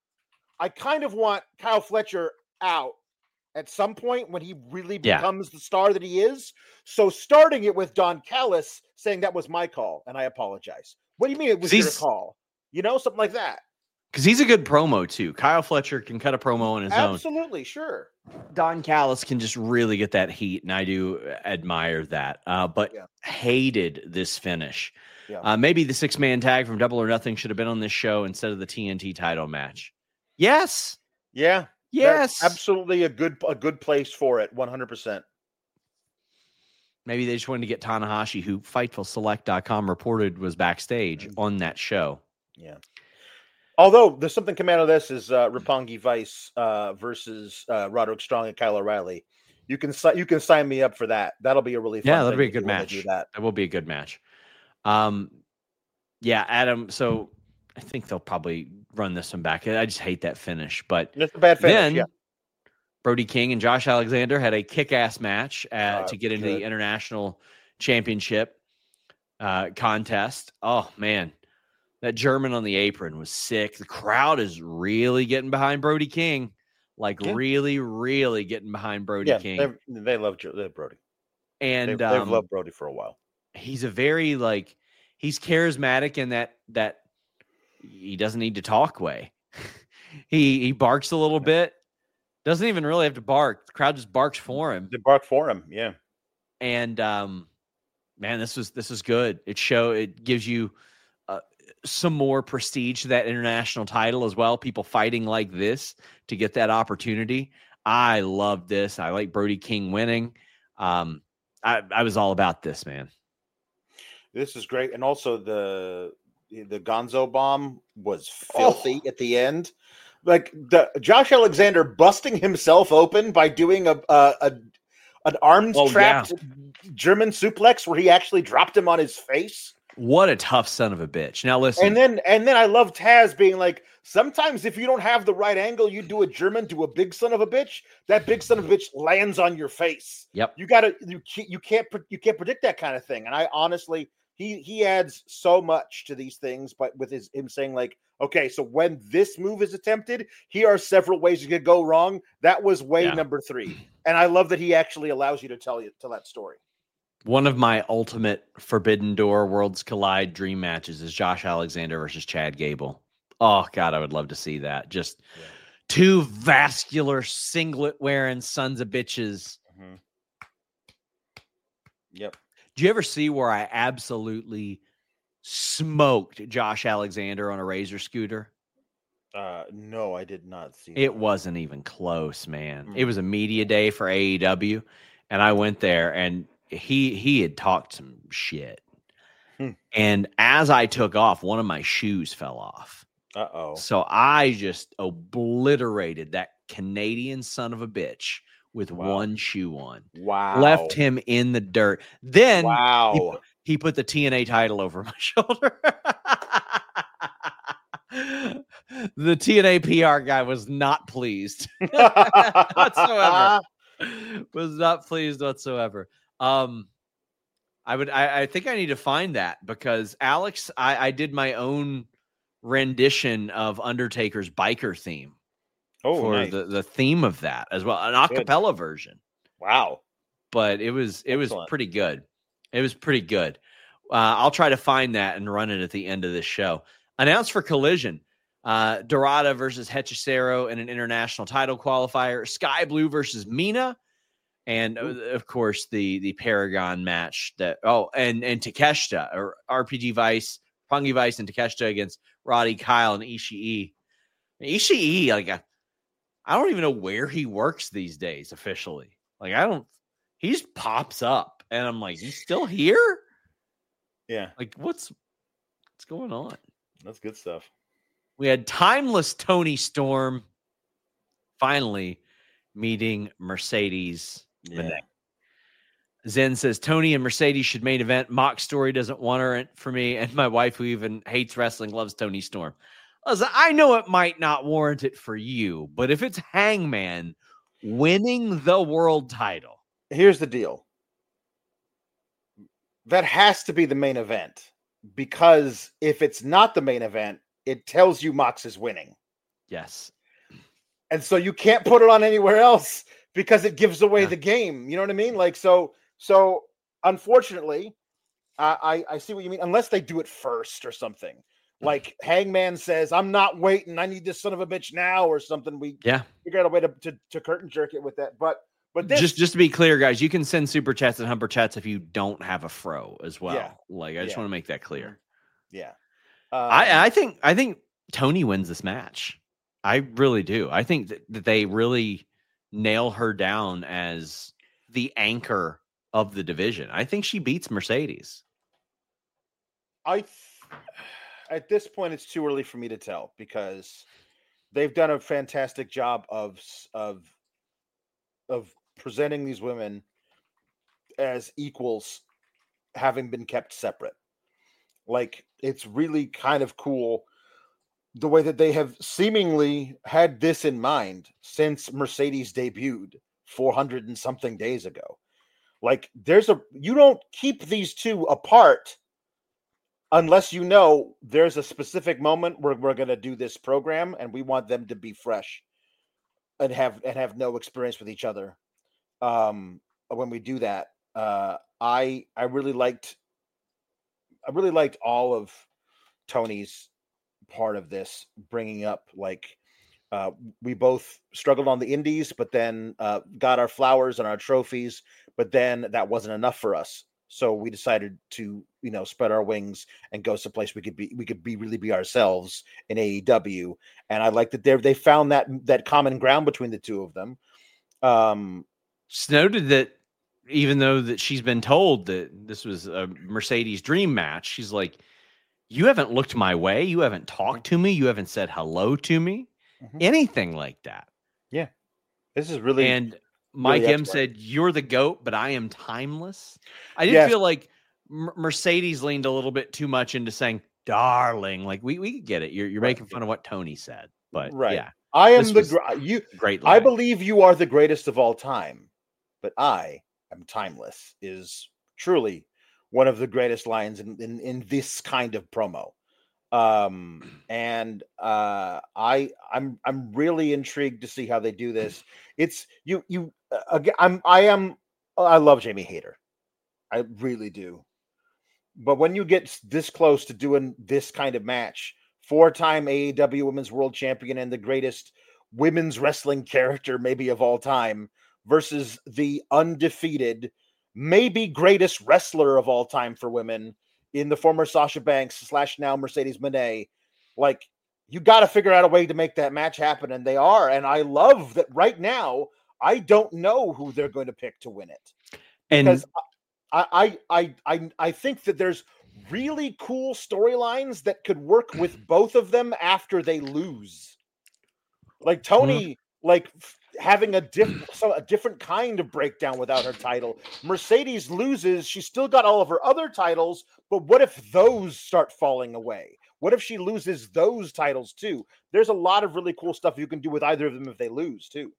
I kind of want Kyle Fletcher out at some point when he really Yeah. becomes the star that he is. So starting it with Don Callis saying that was my call and I apologize. What do you mean it was your He's- call? You know, something like that. Because he's a good promo, too. Kyle Fletcher can cut a promo on his own. Absolutely, sure. Don Callis can just really get that heat, and I do admire that. Uh, but Yeah. hated this finish. Yeah. Uh, maybe the six-man tag from Double or Nothing should have been on this show instead of the T N T title match. Yes. Yeah. Yes. That's absolutely a good a good place for it, one hundred percent. Maybe they just wanted to get Tanahashi, who Fightful Select dot com reported was backstage Mm-hmm. on that show. Yeah. Although there's something come out of this is uh, Roppongi Vice uh, versus uh, Roderick Strong and Kyle O'Reilly. You can si- you can sign me up for that. That'll be a really fun Yeah, that'll thing be a if you good wanna match. Do that. That will be a good match. Um, yeah, Adam. So I think they'll probably run this one back. I just hate that finish. But It's a bad finish. then yeah. Brody King and Josh Alexander had a kick-ass match uh, Uh, to get into good. the international championship uh, contest. Oh man, that German on the apron was sick. The crowd is really getting behind Brody King, like Yeah. really, really getting behind Brody Yeah, King. they're- they love Jo- they love Brody. And They've, they've um, loved Brody for a while. he's a very like he's charismatic in that that he doesn't need to talk way. he he barks a little bit. Doesn't even really have to bark. The crowd just barks for him. They bark for him. Yeah. And um, man, this was this is good. It show it gives you uh, some more prestige to that international title as well. People fighting like this to get that opportunity. I love this. I like Brody King winning. Um, I, I was all about this, man. This is great. And also the the Gonzo bomb was filthy Oh. at the end. Like the Josh Alexander busting himself open by doing a a, a an arms Oh, trapped German suplex where he actually dropped him on his face. What a tough son of a bitch. Now listen, And then and then I love Taz being like, sometimes if you don't have the right angle, you do a German to a big son of a bitch. That big son of a bitch lands on your face. Yep. You gotta you can't you can't pre- you can't predict that kind of thing. And I honestly, he he adds so much to these things, but with his him saying like, okay, so when this move is attempted, here are several ways you could go wrong. That was way Yeah. number three, and I love that he actually allows you to tell you tell that story. one of my ultimate Forbidden Door Worlds Collide dream matches is Josh Alexander versus Chad Gable. Oh God, I would love to see that. Just Yeah. two vascular singlet wearing sons of bitches. Mm-hmm. Yep. Do you ever see where I absolutely smoked Josh Alexander on a Razor scooter? Uh, no, I did not see. It that. wasn't even close, man. Mm. It was a media day for A E W, and I went there, and he he had talked some shit. Hmm. And as I took off, one of my shoes fell off. Uh oh. So I just obliterated that Canadian son of a bitch with Wow. one shoe on. Wow. Left him in the dirt. Then wow. he, put, he put the T N A title over my shoulder. The T N A P R guy was not pleased whatsoever. Was not pleased whatsoever. Um, I would. I, I think I need to find that because Alex, I, I did my own rendition of Undertaker's biker theme oh, for nice. the, the theme of that as well, an acapella version. Wow. But it was it Excellent. was pretty good. It was pretty good. Uh, I'll try to find that and run it at the end of this show. Announced for Collision, uh, Dorada versus Hechicero in an international title qualifier. Sky Blue versus Mina, and uh, of course the the Paragon match. That oh, and and Takeshita or R P G Vice, Pungi Vice, and Takeshita against Roddy Kyle and Ishii. Ishii, like a, I don't even know where he works these days officially. Like I don't. He just pops up, and I'm like, he's still here? Yeah. Like, what's what's going on? That's good stuff. We had timeless Tony Storm finally meeting Mercedes. Yeah. Zen says Tony and Mercedes should main event. Mock Story doesn't want her for me, and my wife, who even hates wrestling, loves Tony Storm. Listen, I know it might not warrant it for you, but if it's Hangman winning the world title. Here's the deal. That has to be the main event because if it's not the main event, it tells you Mox is winning. Yes. And so you can't put it on anywhere else because it gives away Yeah. the game. You know what I mean? Like, so, so unfortunately, I, I, I see what you mean. Unless they do it first or something. Like Hangman says, I'm not waiting. I need this son of a bitch now or something. We Yeah. figure out a way to, to, to curtain jerk it with that. But But this, just just to be clear, guys, you can send super chats and humper chats if you don't have a fro as well. Yeah. Like I just Yeah. want to make that clear. yeah, um, I I think I think Tony wins this match. I really do. I think that, that they really nail her down as the anchor of the division. I think she beats Mercedes. I th- at this point it's too early for me to tell because they've done a fantastic job of of of presenting these women as equals, having been kept separate. Like, it's really kind of cool the way that they have seemingly had this in mind since Mercedes debuted four hundred and something days ago. Like, there's a, you don't keep these two apart unless you know there's a specific moment where we're going to do this program and we want them to be fresh and have, and have no experience with each other. Um, when we do that, uh, I, I really liked, I really liked all of Tony's part of this, bringing up like, uh, we both struggled on the indies, but then uh, got our flowers and our trophies, but then that wasn't enough for us. So we decided to, you know, spread our wings and go someplace we could be, we could be really be ourselves in A E W. And I like that they they found that that common ground between the two of them. Um, It's noted that even though that she's been told that this was a Mercedes dream match, she's like, you haven't looked my way. You haven't talked to me. You haven't said hello to me. Mhm. Anything like that. Yeah. This is really, and Mike really M excellent. said, you're the GOAT, but I am timeless. I didn't Yes. feel like M- Mercedes leaned a little bit too much into saying, darling. Like, we, we get it. You're, you're Right. making fun of what Tony said. But Right. yeah, I am this the, was gr- you, great. I line. believe you are the greatest of all time, but I am timeless is truly one of the greatest lines in, in, in this kind of promo. Um, and uh, I, I'm, I'm really intrigued to see how they do this. It's you, you, uh, again, I'm, I am, I love Jamie Hayter. I really do. But when you get this close to doing this kind of match, four-time A E W Women's World Champion and the greatest women's wrestling character maybe of all time versus the undefeated, maybe greatest wrestler of all time for women in the former Sasha Banks slash now Mercedes Moné, like, you got to figure out a way to make that match happen, and they are. And I love that right now, I don't know who they're going to pick to win it. Because And I, I, I, I, I think that there's really cool storylines that could work with both of them after they lose. Like Tony, like having a different so a different kind of breakdown without her title. Mercedes loses, she's still got all of her other titles, but what if those start falling away? What if she loses those titles too? There's a lot of really cool stuff you can do with either of them if they lose too.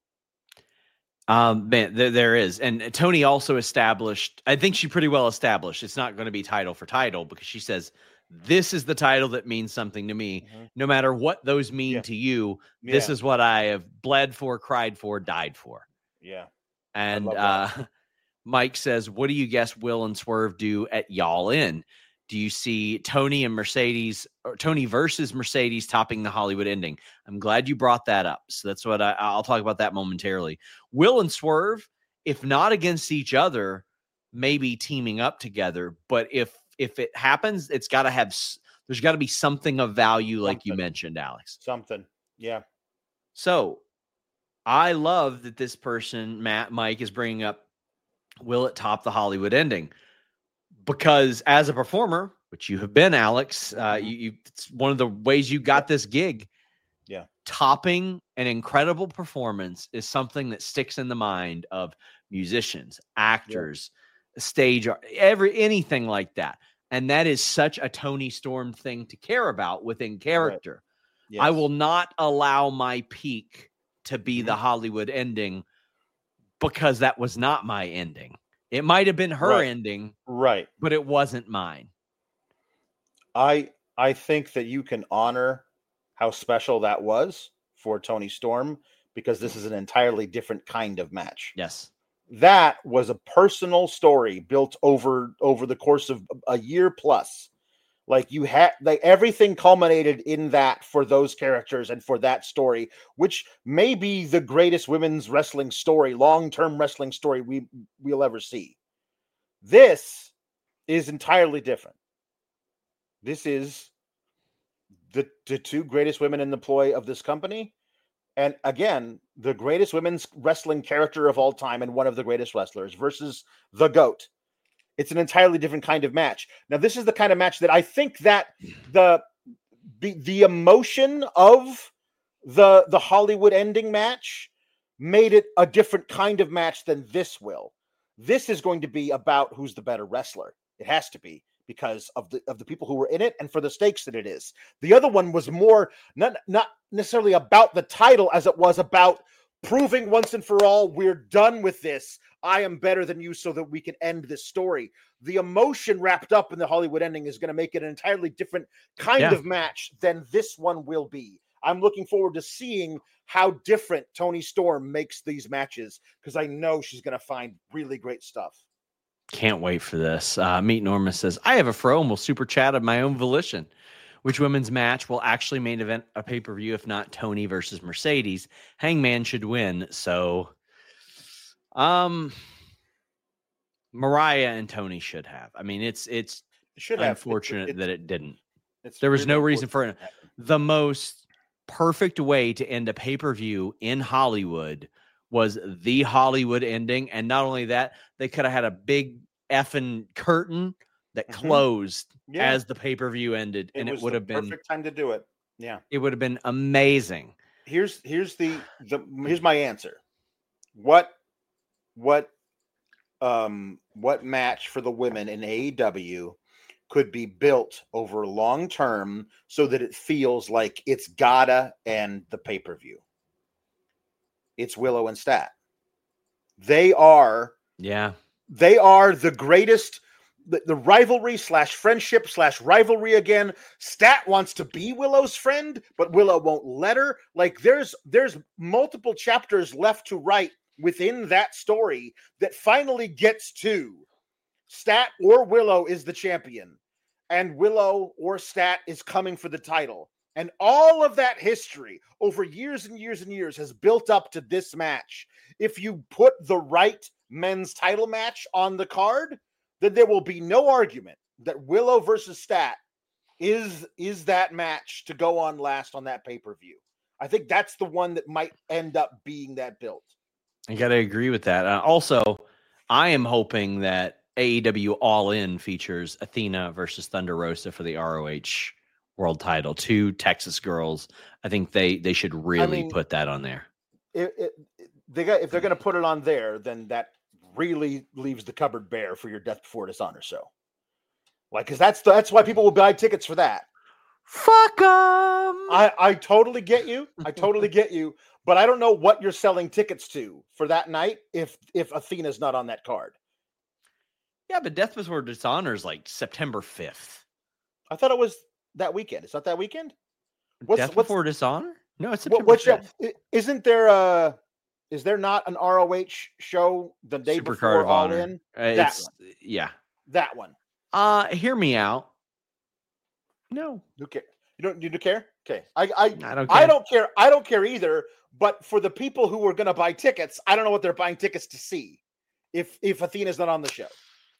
Um, man, there, there is. And Tony also established, I think she pretty well established, it's not going to be title for title, because she says, this is the title that means something to me. Mm-hmm. No matter what those mean yeah. to you, yeah. this is what I have bled for, cried for, died for. Yeah. And uh, Mike says, what do you guess Will and Swerve do at Y'all In? Do you see Tony and Mercedes, or Tony versus Mercedes, topping the Hollywood ending? I'm glad you brought that up. So that's what I, I'll talk about that momentarily. Will and Swerve, if not against each other, maybe teaming up together. But if if it happens, it's got to have, there's got to be something of value, like something. You mentioned, Alex. Something, yeah. So I love that this person, Matt, Mike, is bringing up, will it top the Hollywood ending? Because as a performer, which you have been, Alex, uh, you, you, it's one of the ways you got this gig. Yeah. Topping an incredible performance is something that sticks in the mind of musicians, actors, yeah. stage, every, anything like that. And that is such a Tony Storm thing to care about within character. Right. Yes. I will not allow my peak to be mm-hmm. the Hollywood ending, because that was not my ending. It might have been her right. ending, right? But it wasn't mine. I I think that you can honor how special that was for Tony Storm, because this is an entirely different kind of match. Yes, that was a personal story built over over the course of a year plus. Like you had, like everything culminated in that for those characters and for that story, which may be the greatest women's wrestling story, long-term wrestling story we we'll ever see. This is entirely different. This is the, the two greatest women in the ploy of this company. And again, the greatest women's wrestling character of all time and one of the greatest wrestlers versus the GOAT. It's an entirely different kind of match. Now, this is the kind of match that I think that the the, the emotion of the, the Hollywood ending match made it a different kind of match than this will. This is going to be about who's the better wrestler. It has to be, because of the of the people who were in it and for the stakes that it is. The other one was more not, not necessarily about the title as it was about proving once and for all, we're done with this. I am better than you, so that we can end this story. The emotion wrapped up in the Hollywood ending is going to make it an entirely different kind yeah. of match than this one will be. I'm looking forward to seeing how different Tony Storm makes these matches, because I know she's going to find really great stuff. Can't wait for this. Uh, Meet Norma says, I have a fro and will super chat of my own volition. Which women's match will actually main event a pay-per-view if not Tony versus Mercedes? Hangman should win. So, um, Mariah and Tony should have. I mean, it's it's it should unfortunate have. It, it, that it didn't. It's there was really no reason for it. The most perfect way to end a pay-per-view in Hollywood was the Hollywood ending. And not only that, they could have had a big effing curtain that mm-hmm. closed yeah. as the pay-per-view ended, it and it would have been perfect time to do it. Yeah, it would have been amazing. Here's here's the the here's my answer. What what um what match for the women in A E W could be built over long term so that it feels like it's gotta end the pay-per-view? It's Willow and Stat. They are yeah they are the greatest. The, the rivalry slash friendship slash rivalry again. Stat wants to be Willow's friend, but Willow won't let her. Like there's there's multiple chapters left to write within that story that finally gets to Stat or Willow is the champion, and Willow or Stat is coming for the title. And all of that history over years and years and years has built up to this match. If you put the right men's title match on the card, then there will be no argument that Willow versus Stat is, is that match to go on last on that pay-per-view. I think that's the one that might end up being that built. I got to agree with that. Uh, also, I am hoping that A E W All In features Athena versus Thunder Rosa for the R O H world title. Two Texas girls. I think they, they should really I mean, put that on there. It, it, they got if they're going to put it on there, then that really leaves the cupboard bare for your Death Before Dishonor show. Like, because that's that's why people will buy tickets for that. Fuck them. I I totally get you. I totally get you. But I don't know what you're selling tickets to for that night if if Athena's not on that card. Yeah, but Death Before Dishonor is like September fifth. I thought it was that weekend. It's not that weekend? What's, Death what's, Before Dishonor? No, it's what, September what's fifth. your, isn't there a is there not an R O H show the day Supercard before of All Honor. In? Uh, That it's, one. yeah. That one. Uh, hear me out. No. You care? You don't you do care? Okay. I I, I don't care. I don't care. I don't care either. But for the people who are going to buy tickets, I don't know what they're buying tickets to see. If if Athena's not on the show,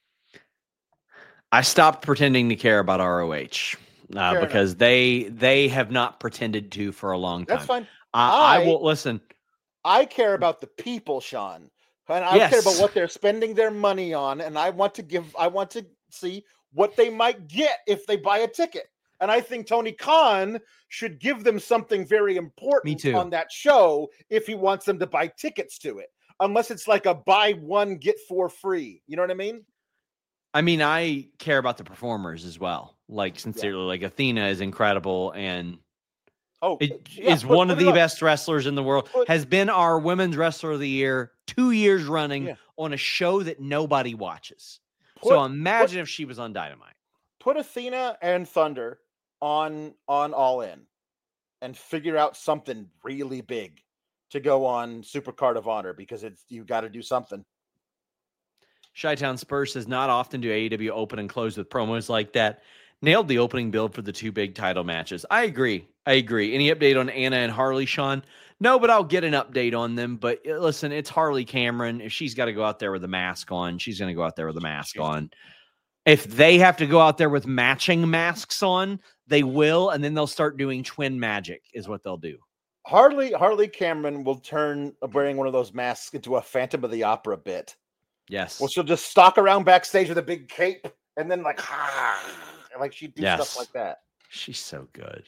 I stopped pretending to care about R O H uh, because enough. they they have not pretended to for a long time. That's fine. Uh, I, I- I will listen. I care about the people, Sean, and I Yes. care about what they're spending their money on, and I want to give. I want to see what they might get if they buy a ticket. And I think Tony Khan should give them something very important too. on that show if he wants them to buy tickets to it. Unless it's like a buy one, get four free. You know what I mean? I mean, I care about the performers as well. Like sincerely, like Athena is incredible and Oh, it yeah, is put- one put of it the up. best wrestlers in the world. Put- Has been our women's wrestler of the year two years running Yeah. on a show that nobody watches. Put- so imagine if she was on Dynamite. Put Athena and Thunder on on All In and figure out something really big to go on Supercard of Honor because it's you got to do something. Chi-Town Spurs says not often do A E W open and close with promos like that. Nailed the opening build for the two big title matches. I agree. I agree. Any update on Anna and Harley, Sean? No, but I'll get an update on them. But uh, listen, it's Harley Cameron. If she's got to go out there with a mask on, she's going to go out there with a mask on. If they have to go out there with matching masks on, they will, and then they'll start doing twin magic is what they'll do. Harley Harley Cameron will turn wearing one of those masks into a Phantom of the Opera bit. Yes. Well, she'll just stalk around backstage with a big cape and then like, like she'd do Yes. stuff like that. She's so good.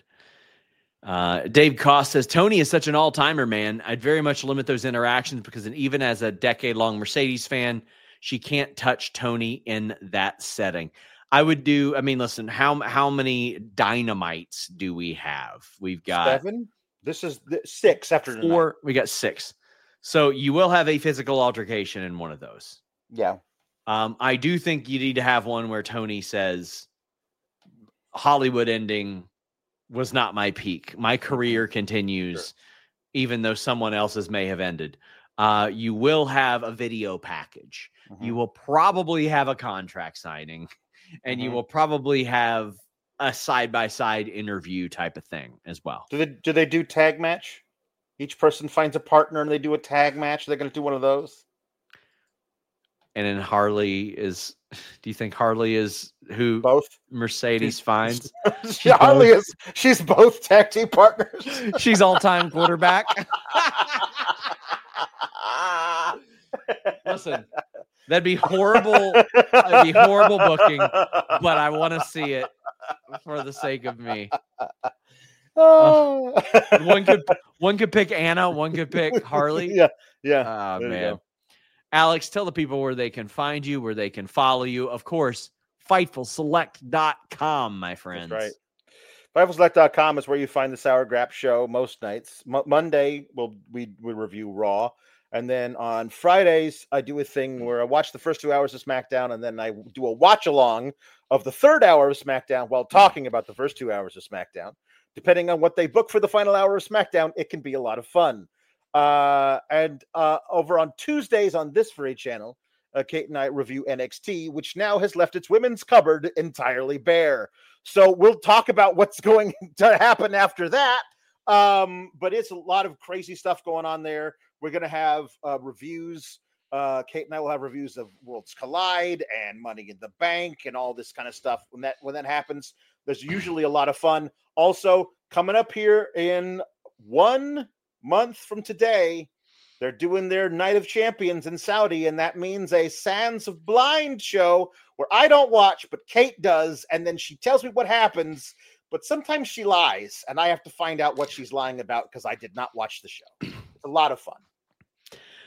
Uh, Dave Koss says, Tony is such an all-timer, man. I'd very much limit those interactions because even as a decade-long Mercedes fan, she can't touch Tony in that setting. I would do, I mean, listen, how how many dynamites do we have? We've got Seven. This is the, six after tonight. four. We got six. So you will have a physical altercation in one of those. Yeah. Um, I do think you need to have one where Tony says, Hollywood ending was not my peak. My career continues, Sure. even though someone else's may have ended. Uh, you will have a video package. Mhm. You will probably have a contract signing, and you Mhm. will probably have a side-by-side interview type of thing as well. Do they do they do tag match? Each person finds a partner and they do a tag match. They're going to do one of those. And then Harley is, do you think Harley is who Both. Mercedes finds? She, Harley is. She's both tag team partners. She's all-time quarterback. Listen, that'd be horrible. That'd be horrible booking, but I want to see it for the sake of me. Oh. One could one could pick Anna, one could pick Harley. Yeah, yeah. Oh, There you man. go. Alex, tell the people where they can find you, where they can follow you. Of course, fightful select dot com, my friends. That's right. fightful select dot com is where you find the Sour Grap show most nights. Mo- Monday, we'll, we, we review Raw. And then on Fridays, I do a thing where I watch the first two hours of SmackDown, and then I do a watch along of the third hour of SmackDown while talking about the first two hours of SmackDown. Depending on what they book for the final hour of SmackDown, it can be a lot of fun. Uh, and uh, over on Tuesdays on this very channel, uh, Kate and I review N X T, which now has left its women's cupboard entirely bare. So we'll talk about what's going to happen after that. Um, but it's a lot of crazy stuff going on there. We're going to have uh, reviews. Uh, Kate and I will have reviews of Worlds Collide and Money in the Bank and all this kind of stuff. When that when that happens, there's usually a lot of fun. Also, coming up here in one month from today, they're doing their Night of Champions in Saudi, and that means a Sands of Blind show where I don't watch, but Kate does, and then she tells me what happens, but sometimes she lies, and I have to find out what she's lying about because I did not watch the show. It's a lot of fun.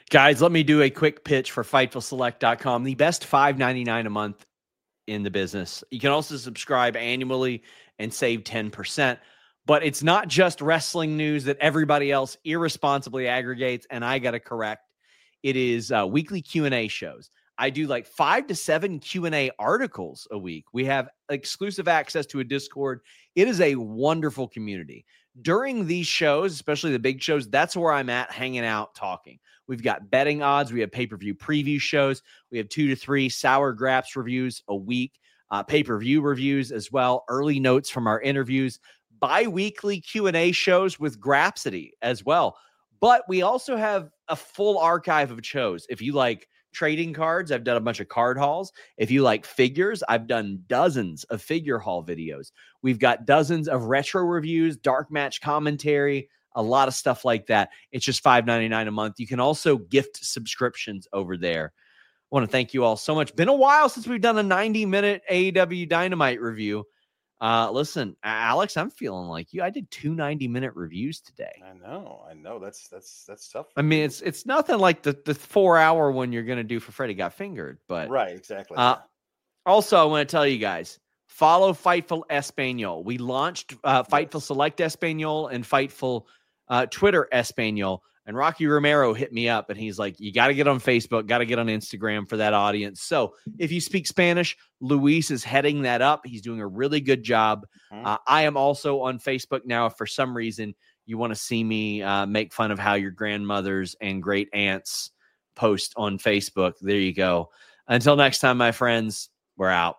Guys, let me do a quick pitch for Fightful Select dot com, the best five ninety-nine a month in the business. You can also subscribe annually and save ten percent. But it's not just wrestling news that everybody else irresponsibly aggregates, and I got to correct. It is uh, weekly Q and A shows. I do like five to seven Q and A articles a week. We have exclusive access to a Discord. It is a wonderful community. During these shows, especially the big shows, that's where I'm at, hanging out, talking. We've got betting odds. We have pay-per-view preview shows. We have two to three Sour Graps reviews a week, uh, pay-per-view reviews as well, early notes from our interviews, bi-weekly Q and A shows with Grapsity as well. But we also have a full archive of shows. If you like trading cards, I've done a bunch of card hauls. If you like figures, I've done dozens of figure haul videos. We've got dozens of retro reviews, dark match commentary, a lot of stuff like that. It's just five ninety-nine a month. You can also gift subscriptions over there. I want to thank you all so much. Been a while since we've done a ninety minute A E W Dynamite review. Uh, listen, Alex, I'm feeling like you. I did two ninety minute reviews today. I know, I know. That's that's that's tough. I mean, it's it's nothing like the the four hour one you're gonna do for Freddie Got Fingered, but right, exactly. Uh, also, I want to tell you guys, follow Fightful Espanol. We launched uh, Fightful yes. Select Espanol and Fightful uh, Twitter Espanol. And Rocky Romero hit me up, and he's like, you got to get on Facebook, got to get on Instagram for that audience. So if you speak Spanish, Luis is heading that up. He's doing a really good job. Mm-hmm. Uh, I am also on Facebook now. If for some reason you want to see me uh, make fun of how your grandmothers and great aunts post on Facebook, there you go. Until next time, my friends, we're out.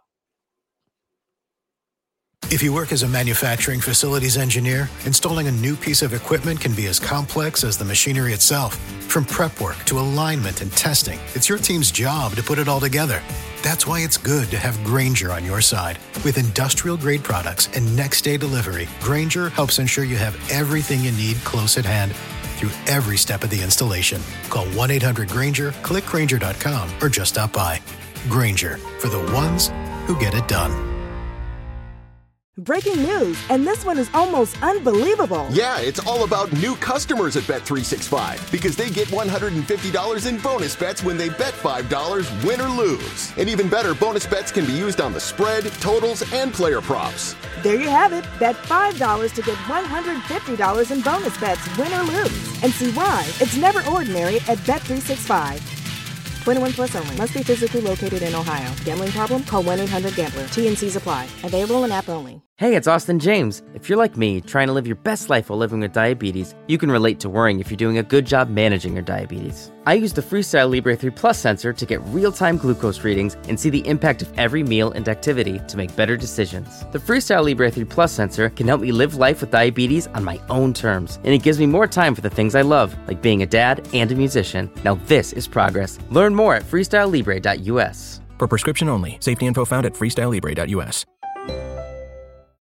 If you work as a manufacturing facilities engineer, installing a new piece of equipment can be as complex as the machinery itself. From prep work to alignment and testing, it's your team's job to put it all together. That's why it's good to have Grainger on your side. With industrial-grade products and next-day delivery, Grainger helps ensure you have everything you need close at hand through every step of the installation. Call one eight hundred Grainger, click Grainger dot com, or just stop by. Grainger, for the ones who get it done. Breaking news, and this one is almost unbelievable. Yeah, it's all about new customers at Bet three sixty-five because they get one hundred fifty dollars in bonus bets when they bet five dollars, win or lose. And even better, bonus bets can be used on the spread, totals, and player props. There you have it. Bet five dollars to get one hundred fifty dollars in bonus bets, win or lose. And see why it's never ordinary at Bet three sixty-five. twenty-one plus only. Must be physically located in Ohio. Gambling problem? Call one eight hundred gambler. T N Cs apply. Available in app only. Hey, it's Austin James. If you're like me, trying to live your best life while living with diabetes, you can relate to worrying if you're doing a good job managing your diabetes. I use the Freestyle Libre three Plus sensor to get real-time glucose readings and see the impact of every meal and activity to make better decisions. The Freestyle Libre three Plus sensor can help me live life with diabetes on my own terms, and it gives me more time for the things I love, like being a dad and a musician. Now this is progress. Learn more at freestyle libre dot u s. For prescription only. Safety info found at freestyle libre dot u s.